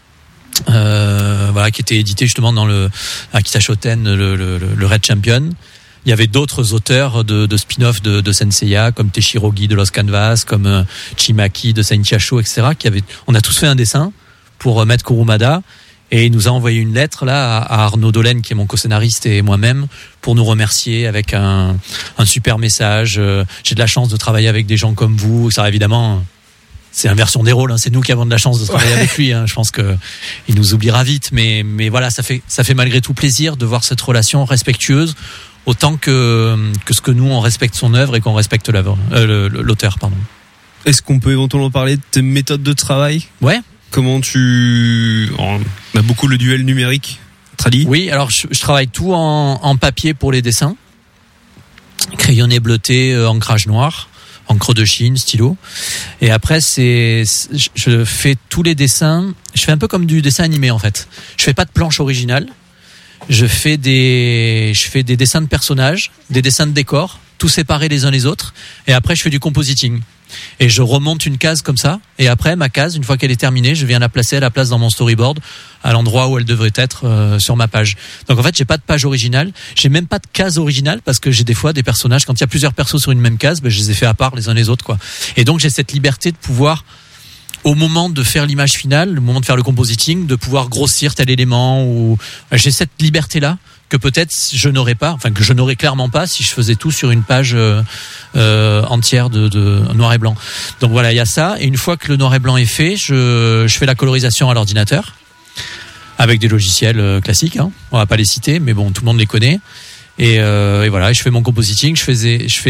Qui était édité justement dans le Akita Shoten, le Red Champion. Il y avait d'autres auteurs de spin-off de Senseiya, comme Teshirogi de Lost Canvas, comme Chimaki de Saintiacho, etc. On a tous fait un dessin pour Maître Kurumada, et il nous a envoyé une lettre là à Arnaud Dolène, qui est mon co-scénariste, et moi-même, pour nous remercier avec un super message. J'ai de la chance de travailler avec des gens comme vous. Ça, évidemment, c'est inversion des rôles, hein. C'est nous qui avons de la chance de travailler avec lui, hein. Je pense que il nous oubliera vite, mais voilà, ça fait malgré tout plaisir de voir cette relation respectueuse, autant que ce que nous on respecte son œuvre et qu'on respecte l'auteur, pardon. Est-ce qu'on peut éventuellement parler de tes méthodes de travail ? Ouais. Comment on a beaucoup le duel numérique, tradi ? Oui, alors je travaille tout en papier pour les dessins, crayonné bleuté, ancrage noir, encre de Chine, stylo. Et après, je fais tous les dessins. Je fais un peu comme du dessin animé, en fait. Je fais pas de planche originale. Je fais des dessins de personnages, des dessins de décors, tout séparés les uns les autres. Et après, je fais du compositing. Et je remonte une case comme ça. Et après, ma case, une fois qu'elle est terminée, je viens la placer à la place dans mon storyboard, à l'endroit où elle devrait être sur ma page. Donc en fait, j'ai pas de page originale. J'ai même pas de case originale, parce que j'ai des fois des personnages, quand il y a plusieurs persos sur une même case, je les ai fait à part les uns les autres, quoi. Et donc j'ai cette liberté de pouvoir, au moment de faire l'image finale, le moment de faire le compositing, de pouvoir grossir tel élément, ou j'ai cette liberté-là que peut-être je n'aurais pas, enfin que je n'aurais clairement pas si je faisais tout sur une page entière de noir et blanc. Donc voilà, il y a ça. Et une fois que le noir et blanc est fait, je fais la colorisation à l'ordinateur avec des logiciels classiques, hein. On va pas les citer, mais bon, tout le monde les connaît. Et voilà, je fais mon compositing, je fais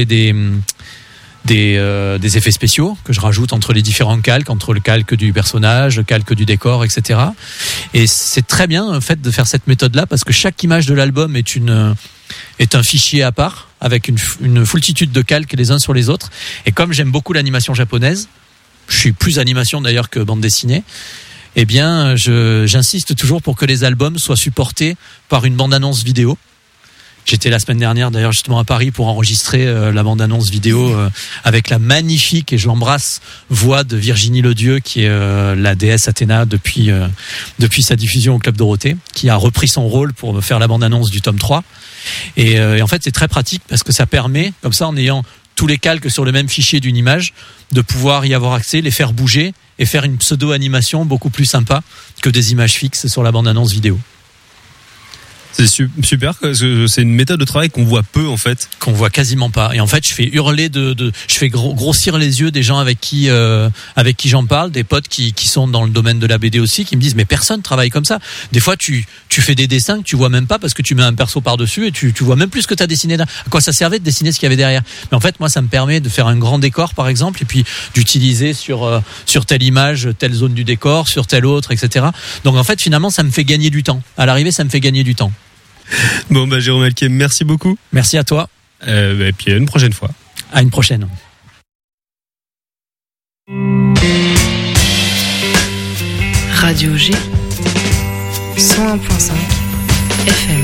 des effets spéciaux que je rajoute entre les différents calques, entre le calque du personnage, le calque du décor, etc. Et c'est très bien, en fait, de faire cette méthode-là, parce que chaque image de l'album est un fichier à part, avec une foultitude de calques les uns sur les autres. Et comme j'aime beaucoup l'animation japonaise, je suis plus animation d'ailleurs que bande dessinée, eh bien, j'insiste toujours pour que les albums soient supportés par une bande-annonce vidéo. J'étais la semaine dernière d'ailleurs justement à Paris pour enregistrer la bande-annonce vidéo avec la magnifique, et je l'embrasse, voix de Virginie Ledieu, qui est la déesse Athéna depuis sa diffusion au Club Dorothée, qui a repris son rôle pour faire la bande-annonce du tome 3. Et en fait, c'est très pratique, parce que ça permet, comme ça, en ayant tous les calques sur le même fichier d'une image, de pouvoir y avoir accès, les faire bouger et faire une pseudo-animation beaucoup plus sympa que des images fixes sur la bande-annonce vidéo. C'est super, c'est une méthode de travail qu'on voit peu, en fait. Qu'on voit quasiment pas. Et en fait, je fais hurler je fais grossir les yeux des gens avec qui j'en parle, des potes qui sont dans le domaine de la BD aussi, qui me disent, mais personne travaille comme ça. Des fois, tu fais des dessins que tu vois même pas, parce que tu mets un perso par-dessus et tu vois même plus ce que t'as dessiné là. À quoi ça servait de dessiner ce qu'il y avait derrière? Mais en fait, moi, ça me permet de faire un grand décor, par exemple, et puis d'utiliser sur telle image, telle zone du décor, sur telle autre, etc. Donc, en fait, finalement, ça me fait gagner du temps. À l'arrivée, ça me fait gagner du temps. Bon, Jérôme Melquier, merci beaucoup. Merci à toi. Et puis à une prochaine fois. À une prochaine. Radio G 101.5 FM.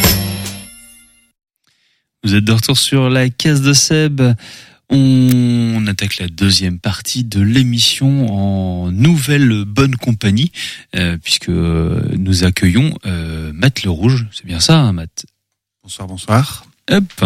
Vous êtes de retour sur la case de Seb. On attaque la deuxième partie de l'émission en nouvelle bonne compagnie, puisque nous accueillons Matt Le Rouge. C'est bien ça, hein, Matt? Bonsoir. Hop.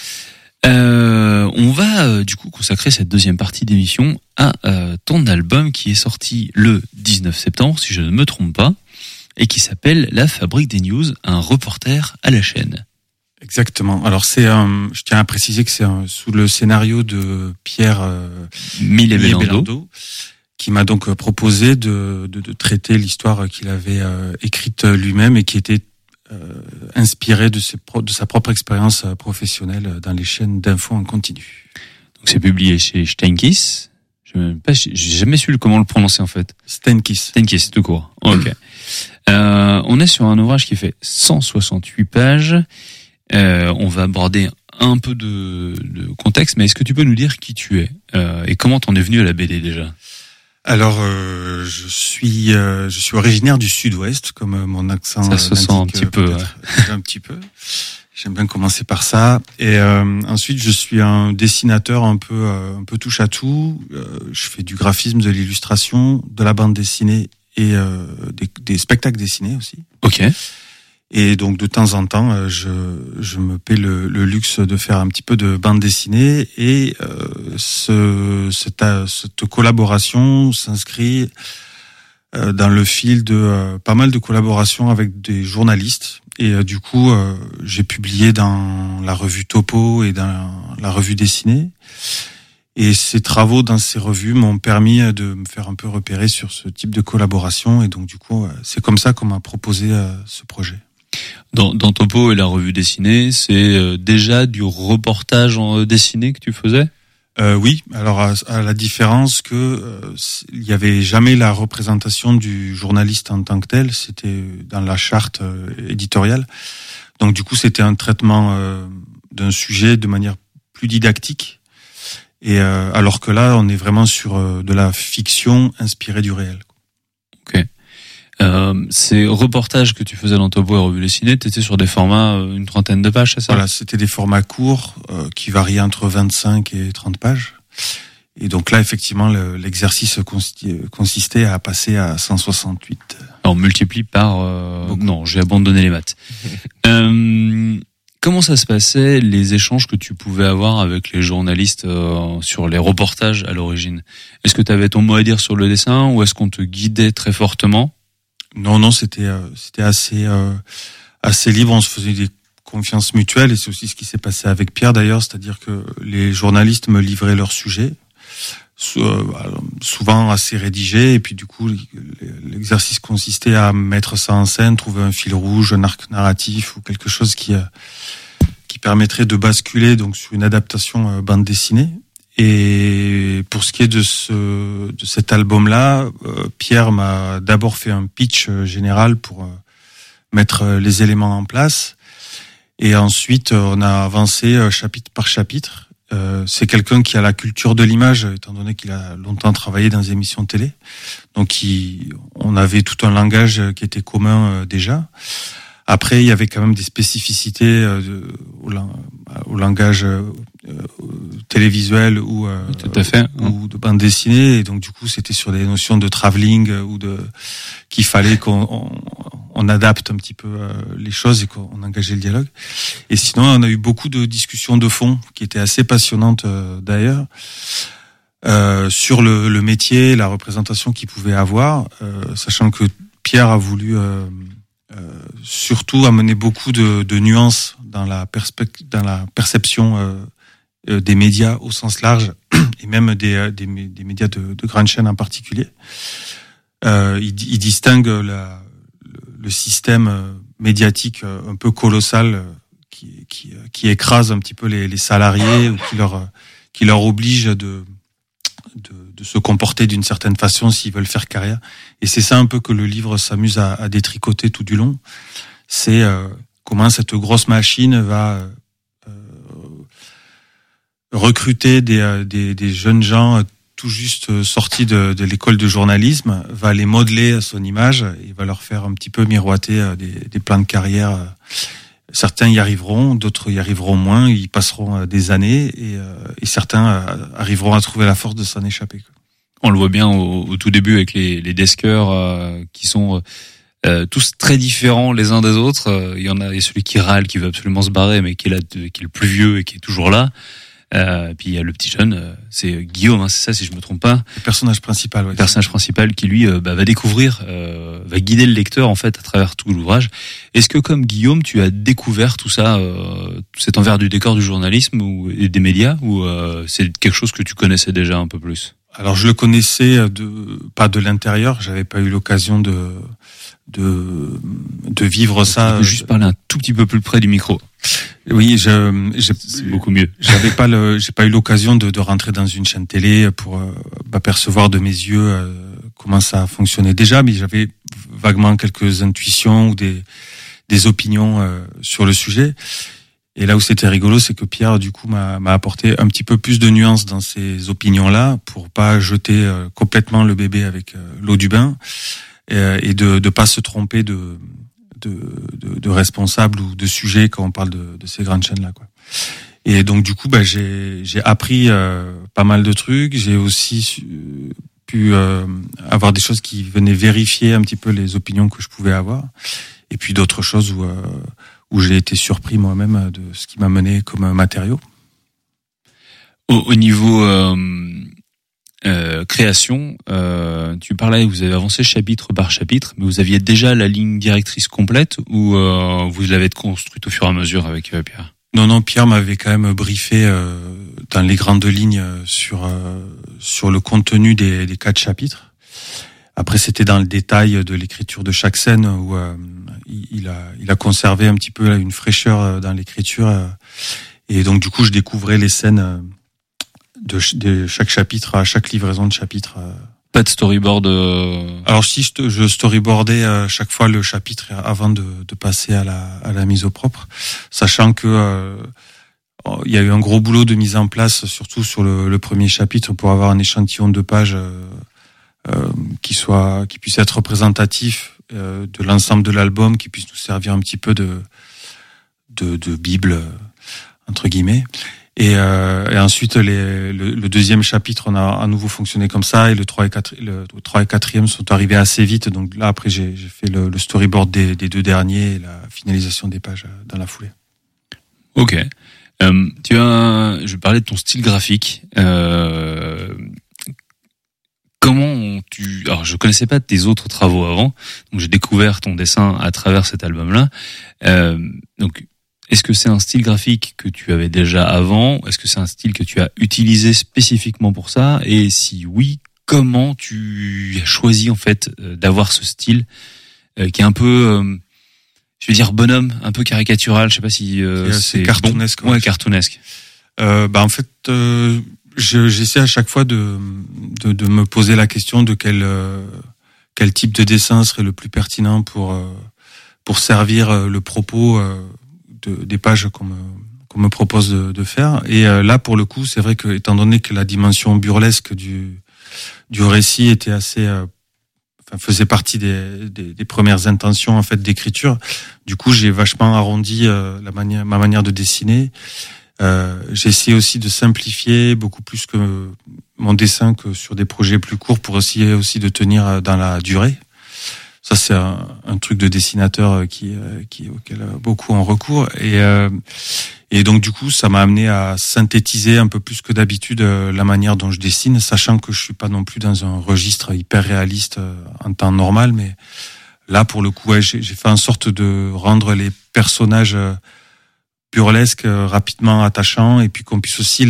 On va du coup consacrer cette deuxième partie d'émission à ton album qui est sorti le 19 septembre, si je ne me trompe pas, et qui s'appelle La Fabrique des News, un reporter à la chaîne. Exactement. Alors je tiens à préciser que c'est sous le scénario de Pierre Millet-Belando, qui m'a donc proposé de traiter l'histoire qu'il avait écrite lui-même et qui était inspirée de sa propre expérience professionnelle dans les chaînes d'infos en continu. Donc c'est publié chez Steinkiss. J'ai jamais su comment le prononcer en fait. Steinkiss, tout court. Ok. On est sur un ouvrage qui fait 168 pages. On va aborder un peu de contexte, mais est-ce que tu peux nous dire qui tu es et comment t'en es venu à la BD déjà? Alors, je suis originaire du Sud-Ouest, comme mon accent. Ça se sent un petit peu. Un petit peu. J'aime bien commencer par ça. Et ensuite, je suis un dessinateur un peu touche à tout. Je fais du graphisme, de l'illustration, de la bande dessinée et des spectacles dessinés aussi. Ok. Et donc de temps en temps, je me paie le luxe de faire un petit peu de bande dessinée et cette collaboration s'inscrit dans le fil de pas mal de collaborations avec des journalistes. Et du coup, j'ai publié dans la revue Topo et dans la revue Dessinée. Et ces travaux dans ces revues m'ont permis de me faire un peu repérer sur ce type de collaboration. Et donc du coup, c'est comme ça qu'on m'a proposé ce projet. Dans Topo et la revue Dessinée, c'est déjà du reportage en dessiné que tu faisais? Oui, alors à la différence que il y avait jamais la représentation du journaliste en tant que tel, c'était dans la charte éditoriale. Donc du coup, c'était un traitement d'un sujet de manière plus didactique. Et alors que là, on est vraiment sur de la fiction inspirée du réel. Ok. Ces reportages que tu faisais dans Topo et revue dessinée, t'étais sur des formats une 30aine de pages, c'est ça? Voilà, c'était des formats courts qui variaient entre 25 et 30 pages. Et donc là, effectivement, l'exercice consistait à passer à 168. On multiplie par... non, j'ai abandonné les maths. Comment ça se passait, les échanges que tu pouvais avoir avec les journalistes sur les reportages à l'origine? Est-ce que tu avais ton mot à dire sur le dessin ou est-ce qu'on te guidait très fortement? Non, c'était assez libre. On se faisait des confiances mutuelles et c'est aussi ce qui s'est passé avec Pierre d'ailleurs, c'est-à-dire que les journalistes me livraient leurs sujets, souvent assez rédigés, et puis du coup l'exercice consistait à mettre ça en scène, trouver un fil rouge, un arc narratif ou quelque chose qui permettrait de basculer donc sur une adaptation bande dessinée. Et pour ce qui est de cet album-là, Pierre m'a d'abord fait un pitch général pour mettre les éléments en place. Et ensuite, on a avancé chapitre par chapitre. C'est quelqu'un qui a la culture de l'image, étant donné qu'il a longtemps travaillé dans des émissions de télé. Donc, on avait tout un langage qui était commun déjà. Après, il y avait quand même des spécificités au langage télévisuel ou tout à fait, ou de bande dessinée. Et donc, du coup, c'était sur des notions de travelling qu'il fallait qu'on adapte un petit peu les choses et qu'on engageait le dialogue. Et sinon, on a eu beaucoup de discussions de fond qui étaient assez passionnantes d'ailleurs. Sur le métier, la représentation qu'il pouvait avoir, sachant que Pierre a voulu surtout amener beaucoup de nuances dans la perception des médias au sens large et même des médias de grande chaîne en particulier. Il distingue le système médiatique un peu colossal qui écrase un petit peu les salariés ou qui leur oblige de se comporter d'une certaine façon s'ils veulent faire carrière. Et c'est ça un peu que le livre s'amuse à détricoter tout du long. C'est comment cette grosse machine va recruter des jeunes gens tout juste sortis de l'école de journalisme, va les modeler à son image et va leur faire un petit peu miroiter des plans de carrière. Certains y arriveront, d'autres y arriveront moins, ils passeront des années et certains arriveront à trouver la force de s'en échapper. On le voit bien au tout début avec les deskers qui sont tous très différents les uns des autres. Il y a celui qui râle, qui veut absolument se barrer, mais qui est là, qui est le plus vieux et qui est toujours là. Puis il y a le petit jeune, c'est Guillaume, hein, c'est ça si je me trompe pas. Le personnage principal, ouais. Le personnage principal qui lui va découvrir, va guider le lecteur en fait à travers tout l'ouvrage. Est-ce que comme Guillaume, tu as découvert tout ça, cet envers du décor du journalisme et des médias, ou c'est quelque chose que tu connaissais déjà un peu plus? Alors je le connaissais pas de l'intérieur, j'avais pas eu l'occasion de vivre ça. Tu peux juste parler un tout petit peu plus près du micro. Oui, c'est beaucoup mieux. J'ai pas eu l'occasion de rentrer dans une chaîne télé pour percevoir de mes yeux comment ça fonctionnait déjà, mais j'avais vaguement quelques intuitions ou des opinions sur le sujet. Et là où c'était rigolo, c'est que Pierre, du coup, m'a apporté un petit peu plus de nuances dans ces opinions-là, pour pas jeter complètement le bébé avec l'eau du bain, et de pas se tromper de responsable ou de sujet quand on parle de ces grandes chaînes-là, quoi. Et donc du coup, j'ai appris pas mal de trucs. J'ai aussi pu avoir des choses qui venaient vérifier un petit peu les opinions que je pouvais avoir, et puis d'autres choses où j'ai été surpris moi-même de ce qui m'a mené comme matériau. Au niveau création, tu parlais, vous avez avancé chapitre par chapitre, mais vous aviez déjà la ligne directrice complète, ou vous l'avez construite au fur et à mesure avec Pierre? Non, Pierre m'avait quand même briefé dans les grandes lignes sur le contenu des 4 chapitres. Après, c'était dans le détail de l'écriture de chaque scène où il a conservé un petit peu une fraîcheur dans l'écriture, et donc du coup, je découvrais les scènes de chaque chapitre à chaque livraison de chapitre. Pas de storyboard. Alors si je storyboardais chaque fois le chapitre avant de passer à la mise au propre, sachant que il y a eu un gros boulot de mise en place, surtout sur le premier chapitre, pour avoir un échantillon de pages qui puisse être représentatif de l'ensemble de l'album, qui puisse nous servir un petit peu de bible entre guillemets. Et ensuite le deuxième chapitre, on a à nouveau fonctionné comme ça, et le 3 et 4e sont arrivés assez vite. Donc là après j'ai fait le storyboard des 2 derniers et la finalisation des pages dans la foulée. Ok. Je parlais de ton style graphique. Alors je connaissais pas tes autres travaux avant, donc j'ai découvert ton dessin à travers cet album-là. Donc est-ce que c'est un style graphique que tu avais déjà avant? Est-ce que c'est un style que tu as utilisé spécifiquement pour ça? Et si oui, comment tu as choisi en fait d'avoir ce style qui est un peu, je vais dire bonhomme, un peu caricatural. Je sais pas si c'est cartoonesque. Bon. Ouais, cartoonesque. En fait, j'essaie à chaque fois de me poser la question de quel type de dessin serait le plus pertinent pour servir le propos des pages qu'on me propose de faire. Et là, pour le coup, c'est vrai que, étant donné que la dimension burlesque du récit était assez, faisait partie des premières intentions en fait d'écriture. Du coup, j'ai vachement arrondi ma manière de dessiner. J'ai essayé aussi de simplifier beaucoup plus que mon dessin que sur des projets plus courts, pour essayer aussi de tenir dans la durée. Ça, c'est un truc de dessinateur auquel beaucoup ont recours. Et donc, du coup, ça m'a amené à synthétiser un peu plus que d'habitude la manière dont je dessine, sachant que je suis pas non plus dans un registre hyper réaliste en temps normal. Mais là, pour le coup, ouais, j'ai fait en sorte de rendre les personnages burlesques rapidement attachants, et puis qu'on puisse aussi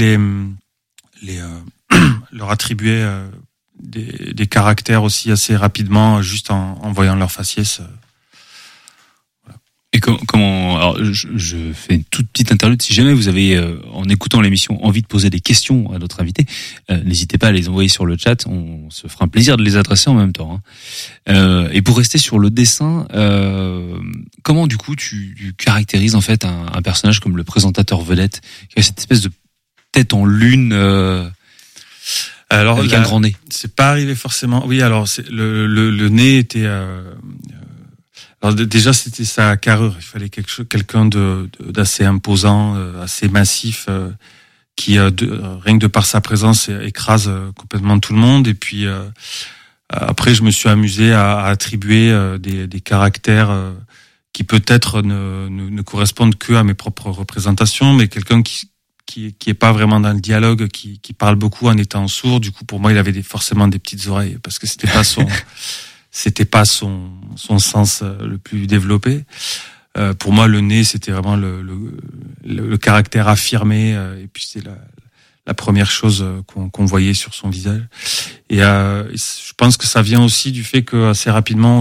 leur attribuer des caractères aussi assez rapidement, juste en voyant leur faciès. Voilà. Et comment alors je fais une toute petite interlude. Si jamais vous avez, en écoutant l'émission, envie de poser des questions à notre invité, n'hésitez pas à les envoyer sur le chat. On se fera un plaisir de les adresser en même temps. Et pour rester sur le dessin, comment du coup tu caractérises en fait un personnage comme le présentateur vedette, qui a cette espèce de tête en lune alors, avec un grand nez? C'est pas arrivé forcément. Oui, alors le nez était. Alors déjà, c'était sa carrure. Il fallait quelqu'un d'assez imposant, assez massif, qui rien que de par sa présence écrase complètement tout le monde. Et puis après, je me suis amusé à attribuer des caractères qui peut-être ne correspondent que à mes propres représentations, mais quelqu'un qui est pas vraiment dans le dialogue, qui parle beaucoup en étant sourd. Du coup, pour moi, il avait forcément des petites oreilles, parce que c'était pas son sens le plus développé. Pour moi, le nez, c'était vraiment le caractère affirmé, et puis c'est la première chose qu'on voyait sur son visage. Et je pense que ça vient aussi du fait que assez rapidement,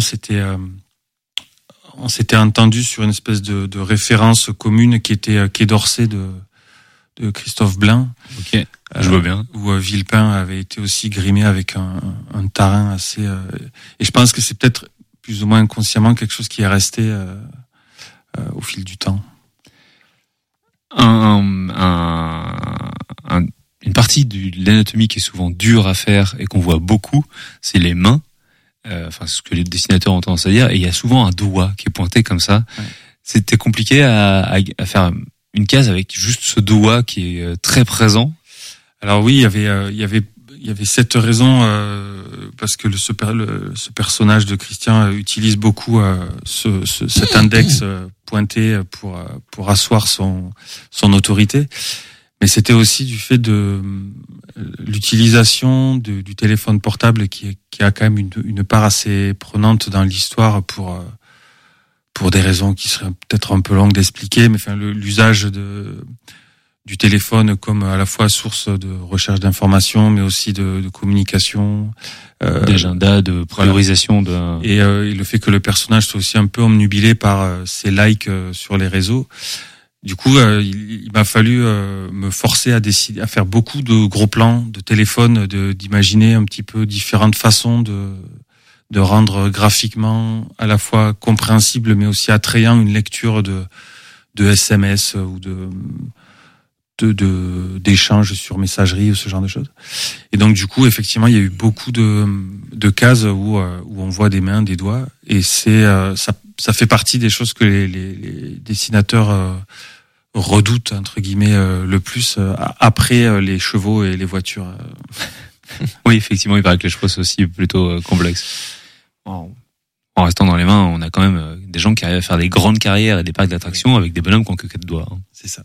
on s'était entendu sur une espèce de référence commune qui était Quai d'Orsay de Christophe Blain. Ok, je vois bien. Où Villepin avait été aussi grimé avec un tarin assez. Et je pense que c'est peut-être plus ou moins inconsciemment quelque chose qui est resté au fil du temps. une partie de l'anatomie qui est souvent dure à faire et qu'on voit beaucoup, c'est les mains. Enfin, c'est ce que les dessinateurs ont tendance à dire. Et il y a souvent un doigt qui est pointé comme ça. Ouais. C'était compliqué à faire une case avec juste ce doigt qui est très présent. Alors oui, il y avait cette raison parce que ce personnage de Christian utilise beaucoup cet index pointé pour asseoir son autorité. Mais c'était aussi du fait de l'utilisation du téléphone portable qui a quand même une part assez prenante dans l'histoire pour des raisons qui seraient peut-être un peu longues d'expliquer, mais enfin l'usage du téléphone comme à la fois source de recherche d'informations, mais aussi de communication, d'agenda, de priorisation, voilà. Et le fait que le personnage soit aussi un peu omnubilé par ses likes sur les réseaux. Du coup, il m'a fallu me forcer à faire beaucoup de gros plans de téléphone, d'imaginer un petit peu différentes façons de rendre graphiquement à la fois compréhensible, mais aussi attrayant une lecture de SMS ou d'échanges sur messagerie ou ce genre de choses. Et donc du coup, effectivement, il y a eu beaucoup de cases où on voit des mains, des doigts, et ça fait partie des choses que les dessinateurs redoutent entre guillemets le plus après les chevaux et les voitures. Oui, effectivement, il paraît que les chevaux c'est aussi plutôt complexe. En restant dans les mains, on a quand même des gens qui arrivent à faire des grandes carrières et des parcs d'attractions avec des bonhommes qui ont que 4 doigts. Hein. C'est ça.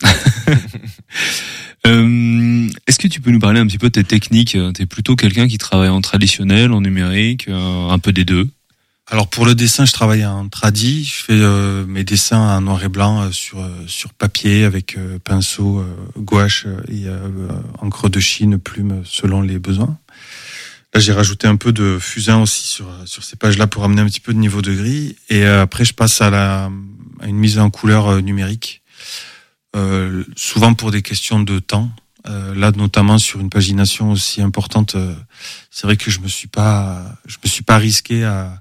Est-ce que tu peux nous parler un petit peu de tes techniques ? T'es plutôt quelqu'un qui travaille en traditionnel, en numérique, un peu des deux ? Alors pour le dessin, je travaille en tradi. Je fais mes dessins en noir et blanc sur papier avec pinceau, gouache et encre de Chine, plume selon les besoins. Là, j'ai rajouté un peu de fusain aussi sur ces pages-là pour amener un petit peu de niveau de gris. Et après, je passe à une mise en couleur numérique, souvent pour des questions de temps. Là, notamment sur une pagination aussi importante, c'est vrai que je me suis pas risqué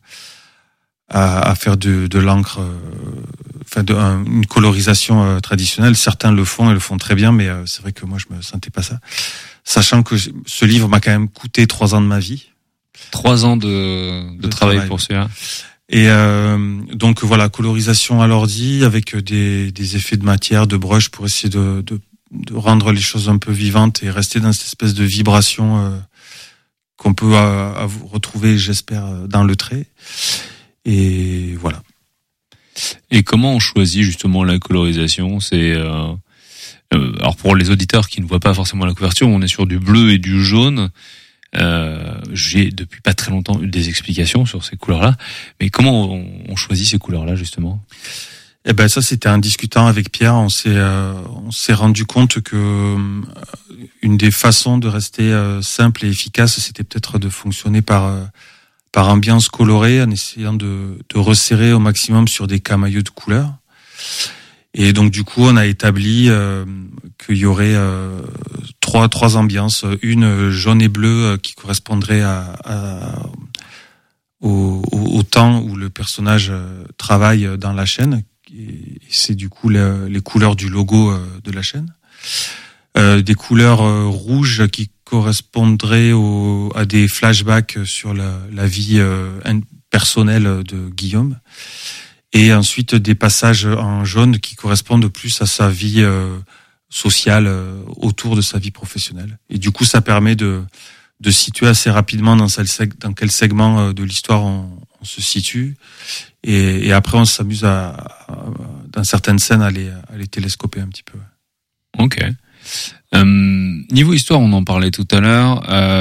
à faire de l'encre, une colorisation traditionnelle. Certains le font et le font très bien, mais c'est vrai que moi, je me sentais pas ça. Sachant que ce livre m'a quand même coûté 3 ans de ma vie. 3 ans de travail pour celui-là. Et donc voilà, colorisation à l'ordi avec des effets de matière, de brush pour essayer de rendre les choses un peu vivantes et rester dans cette espèce de vibration qu'on peut retrouver, j'espère, dans le trait. Et voilà. Et comment on choisit justement la colorisation ? C'est alors pour les auditeurs qui ne voient pas forcément la couverture, on est sur du bleu et du jaune. J'ai depuis pas très longtemps eu des explications sur ces couleurs-là, mais comment on choisit ces couleurs-là justement ? Eh ben ça, c'était en discutant avec Pierre, on s'est rendu compte que une des façons de rester simple et efficace, c'était peut-être de fonctionner par ambiance colorée, en essayant de resserrer au maximum sur des camailleux de couleurs. Et donc du coup, on a établi qu'il y aurait trois ambiances, une jaune et bleue qui correspondrait au temps où le personnage travaille dans la chaîne. Et c'est du coup les couleurs du logo de la chaîne. Des couleurs rouges qui correspondraient à des flashbacks sur la vie personnelle de Guillaume. Et ensuite des passages en jaune qui correspondent plus à sa vie sociale autour de sa vie professionnelle. Et du coup, ça permet de situer assez rapidement dans quel segment de l'histoire on se situe. Et après, on s'amuse dans certaines scènes à les télescoper un petit peu. Ok. Niveau histoire, on en parlait tout à l'heure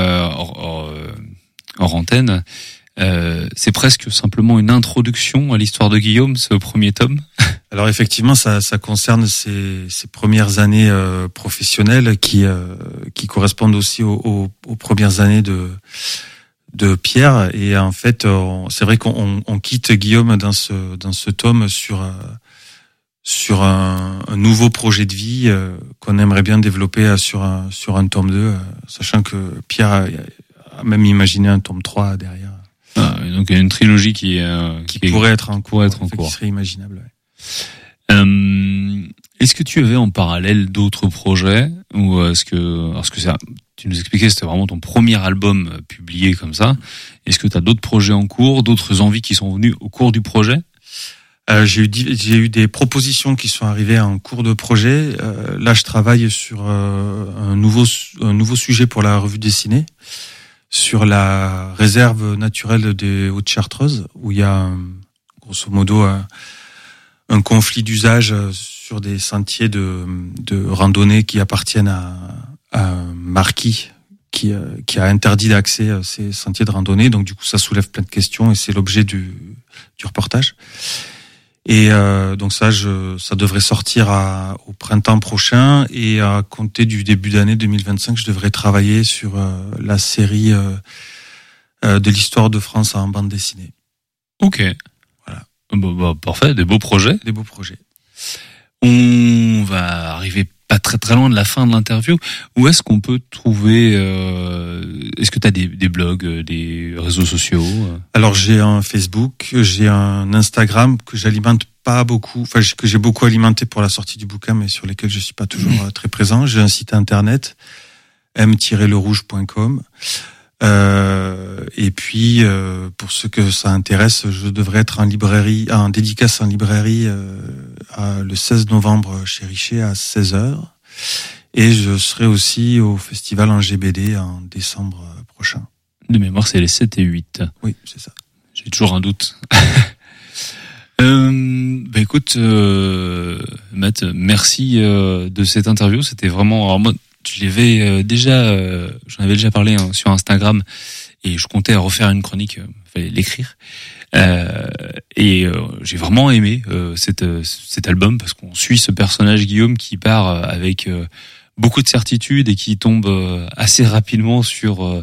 hors antenne. C'est presque simplement une introduction à l'histoire de Guillaume, ce premier tome. Alors effectivement, ça concerne ses premières années professionnelles qui correspondent aussi aux premières années de Pierre. Et en fait, c'est vrai qu'on quitte Guillaume dans ce tome sur un nouveau projet de vie qu'on aimerait bien développer sur un tome 2, sachant que Pierre a même imaginé un tome 3 derrière. Ah, donc il y a une trilogie qui pourrait être en cours, qui serait imaginable. Ouais. Est-ce que tu avais en parallèle d'autres projets ou est-ce que ça, tu nous expliquais, c'était vraiment ton premier album publié comme ça. Est-ce que tu as d'autres projets en cours, d'autres envies qui sont venues au cours du projet? J'ai eu des propositions qui sont arrivées en cours de projet. Là, je travaille sur un nouveau sujet pour la revue dessinée, sur la réserve naturelle des Hautes-Chartreuses, où il y a grosso modo un conflit d'usage sur des sentiers de randonnée qui appartiennent à un marquis qui a interdit d'accès à ces sentiers de randonnée. Donc du coup, ça soulève plein de questions et c'est l'objet du reportage. Et donc ça devrait sortir au printemps prochain, et à compter du début d'année 2025, je devrais travailler sur la série de l'histoire de France en bande dessinée. Ok. Voilà. Bah, parfait, des beaux projets. Des beaux projets. On va arriver pas très très loin de la fin de l'interview. Où est-ce qu'on peut trouver est-ce que tu as des blogs, des réseaux sociaux? Alors j'ai un Facebook, j'ai un Instagram que j'alimente pas beaucoup, enfin que j'ai beaucoup alimenté pour la sortie du bouquin, mais sur lesquels je suis pas toujours très présent. J'ai un site internet m-lerouge.com. Et puis pour ceux que ça intéresse, je devrais être en dédicace en librairie le 16 novembre chez Richer à 16h, et je serai aussi au festival en GBD en décembre prochain. De mémoire, c'est les 7 et 8. Oui, c'est ça. J'ai toujours un doute. Écoute, Matt, merci de cette interview. C'était vraiment... Alors moi, je l'avais j'en avais déjà parlé sur Instagram, et je comptais refaire une chronique, fallait l'écrire. J'ai vraiment aimé cet album, parce qu'on suit ce personnage Guillaume qui part avec beaucoup de certitude et qui tombe assez rapidement sur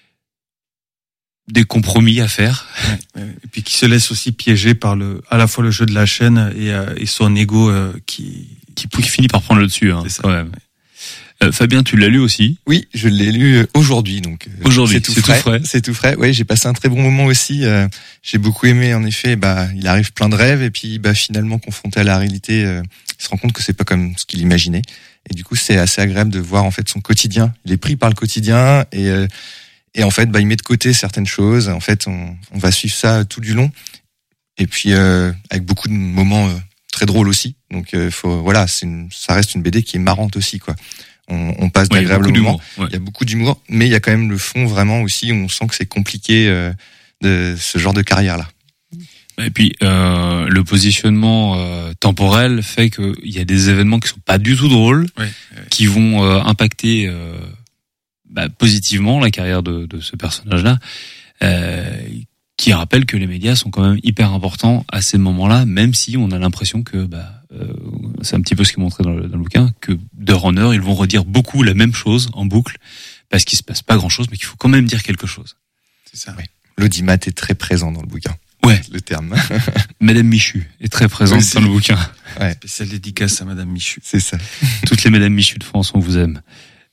des compromis à faire. Et puis qui se laisse aussi piéger par à la fois le jeu de la chaîne et son ego qui finit par prendre le dessus. Hein, c'est ça. Quand même. Fabien, tu l'as lu aussi? Oui, je l'ai lu aujourd'hui, donc aujourd'hui, c'est tout frais. C'est tout frais. Oui, j'ai passé un très bon moment aussi. J'ai beaucoup aimé, en effet. Il arrive plein de rêves, et puis finalement confronté à la réalité, il se rend compte que c'est pas comme ce qu'il imaginait. Et du coup, c'est assez agréable de voir en fait son quotidien. Il est pris par le quotidien, et en fait, il met de côté certaines choses. En fait, on va suivre ça tout du long, et puis avec beaucoup de moments très drôles aussi. Donc, ça reste une BD qui est marrante aussi, quoi. On passe d'agréables moments. Ouais. Il y a beaucoup d'humour, mais il y a quand même le fond vraiment aussi. On sent que c'est compliqué de ce genre de carrière-là. Et puis le positionnement temporel fait qu'il y a des événements qui sont pas du tout drôles, qui vont impacter positivement la carrière de ce personnage-là, qui rappelle que les médias sont quand même hyper importants à ces moments-là, même si on a l'impression que c'est un petit peu ce qui est montré dans le bouquin, que d'heure en heure ils vont redire beaucoup la même chose en boucle, parce qu'il se passe pas grand-chose, mais qu'il faut quand même dire quelque chose. C'est ça. Oui. L'audimat est très présent dans le bouquin. Ouais, le terme. Madame Michu est très présente dans le bouquin. Ouais. Spéciale dédicace à Madame Michu. C'est ça. Toutes les Madame Michu de France, on vous aime.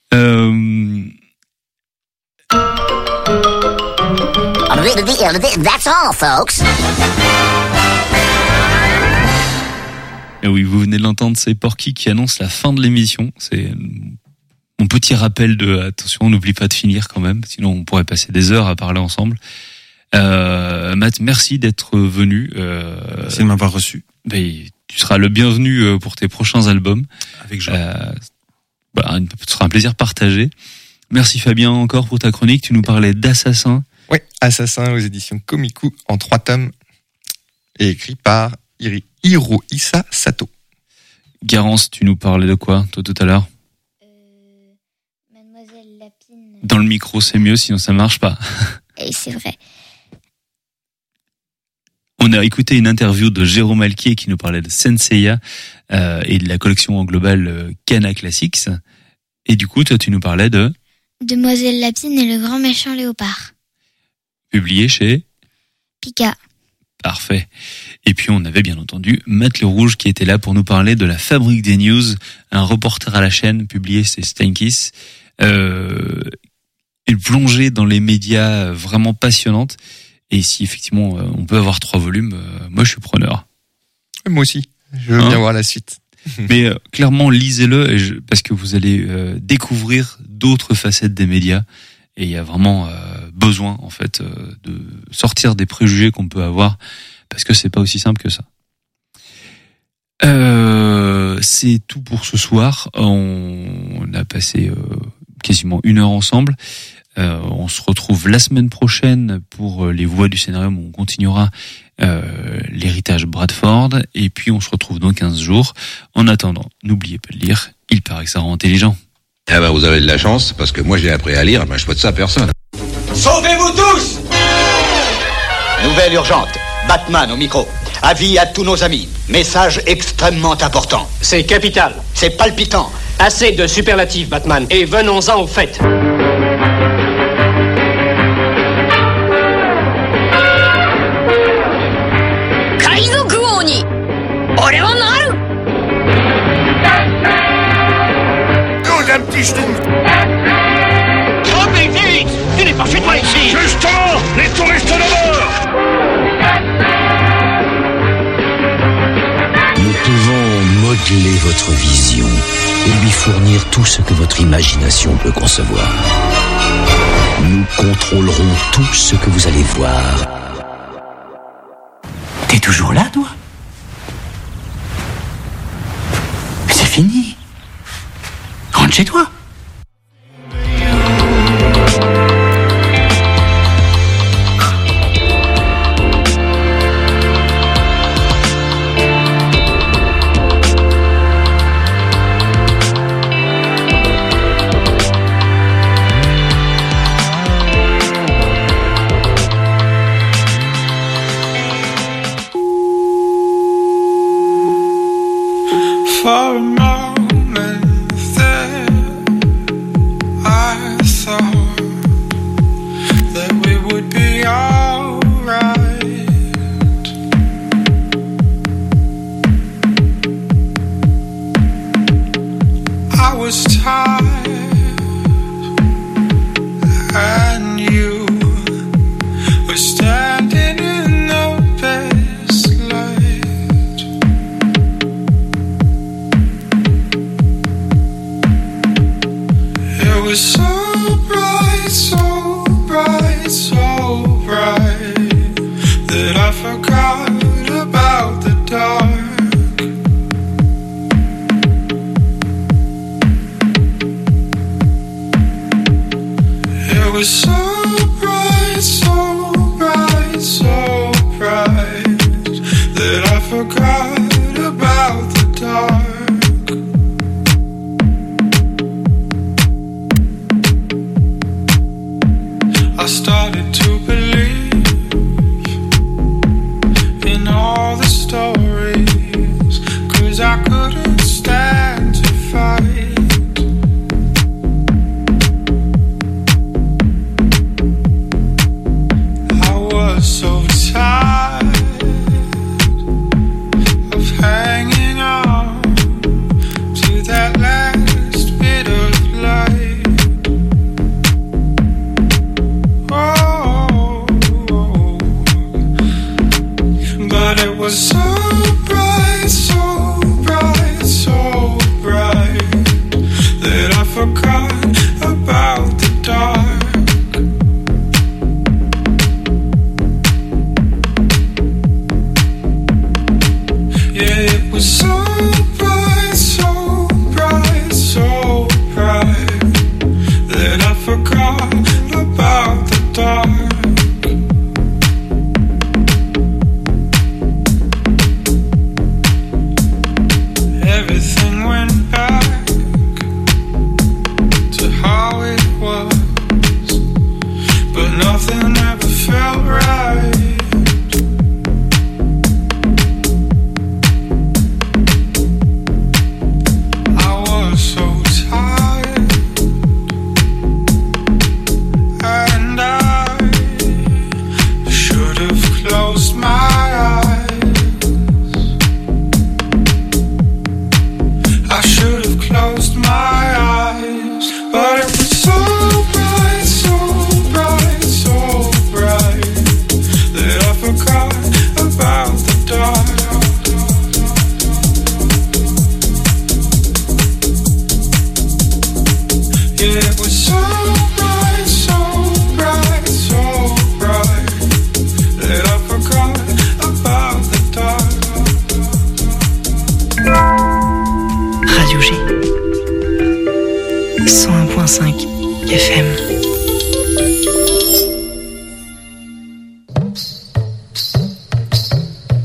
That's all, folks. Et oui, vous venez de l'entendre, c'est Porky qui annonce la fin de l'émission. C'est mon petit rappel de attention, on n'oublie pas de finir quand même, sinon on pourrait passer des heures à parler ensemble. Matt, merci d'être venu. Merci de m'avoir reçu. Tu seras le bienvenu pour tes prochains albums. Avec joie. Ce sera un plaisir partagé. Merci Fabien encore pour ta chronique. Tu nous parlais d'Assassin. Oui, Assassin aux éditions Komiku en 3 tomes et écrit par Hirohisa Sato. Garance, tu nous parlais de quoi, toi, tout à l'heure? Mademoiselle Lapine. Dans le micro, c'est mieux, sinon ça marche pas. Et c'est vrai. On a écouté une interview de Jérôme Alquier qui nous parlait de Senseiya et de la collection en global Kana Classics. Et du coup, toi, tu nous parlais de Demoiselle Lapine et le grand méchant léopard. Publié chez Pika. Parfait. Et puis on avait bien entendu Matt Le Rouge qui était là pour nous parler de La Fabrique des News, un reporter à la chaîne publié chez Steinkiss. Une plongée dans les médias vraiment passionnante. Et si effectivement on peut avoir 3 volumes, moi je suis preneur. Moi aussi. Je veux bien voir la suite. Mais clairement, lisez-le parce que vous allez découvrir d'autres facettes des médias. Et il y a vraiment besoin, en fait, de sortir des préjugés qu'on peut avoir, parce que c'est pas aussi simple que ça. C'est tout pour ce soir. On a passé quasiment 1 heure ensemble. On se retrouve la semaine prochaine pour les voix du scénario, où on continuera l'héritage Bradford, et puis on se retrouve dans 15 jours. En attendant, n'oubliez pas de lire, il paraît que ça rend intelligent. Eh ben, vous avez de la chance, parce que moi j'ai appris à lire, je souhaite ça à personne. Sauvez-vous tous! Nouvelle urgente. Batman au micro. Avis à tous nos amis. Message extrêmement important. C'est capital. C'est palpitant. Assez de superlatifs, Batman. Et venons-en au fait. Un petit schtroumpf. Oh mais vite! Tu n'es pas chez toi ici! Justement, les touristes de bord! Nous pouvons modeler votre vision et lui fournir tout ce que votre imagination peut concevoir. Nous contrôlerons tout ce que vous allez voir. T'es toujours là, toi? Mais c'est fini. Rentre chez toi. For a moment there, I thought that we would be alright. I was tired, and you were standing in the best light. It was so bright, so bright, so bright that I forgot about the dark. It was so bright, so bright, so bright that I forgot about the dark. I started to believe in all the stories, 'cause I couldn't stand to fight. I was so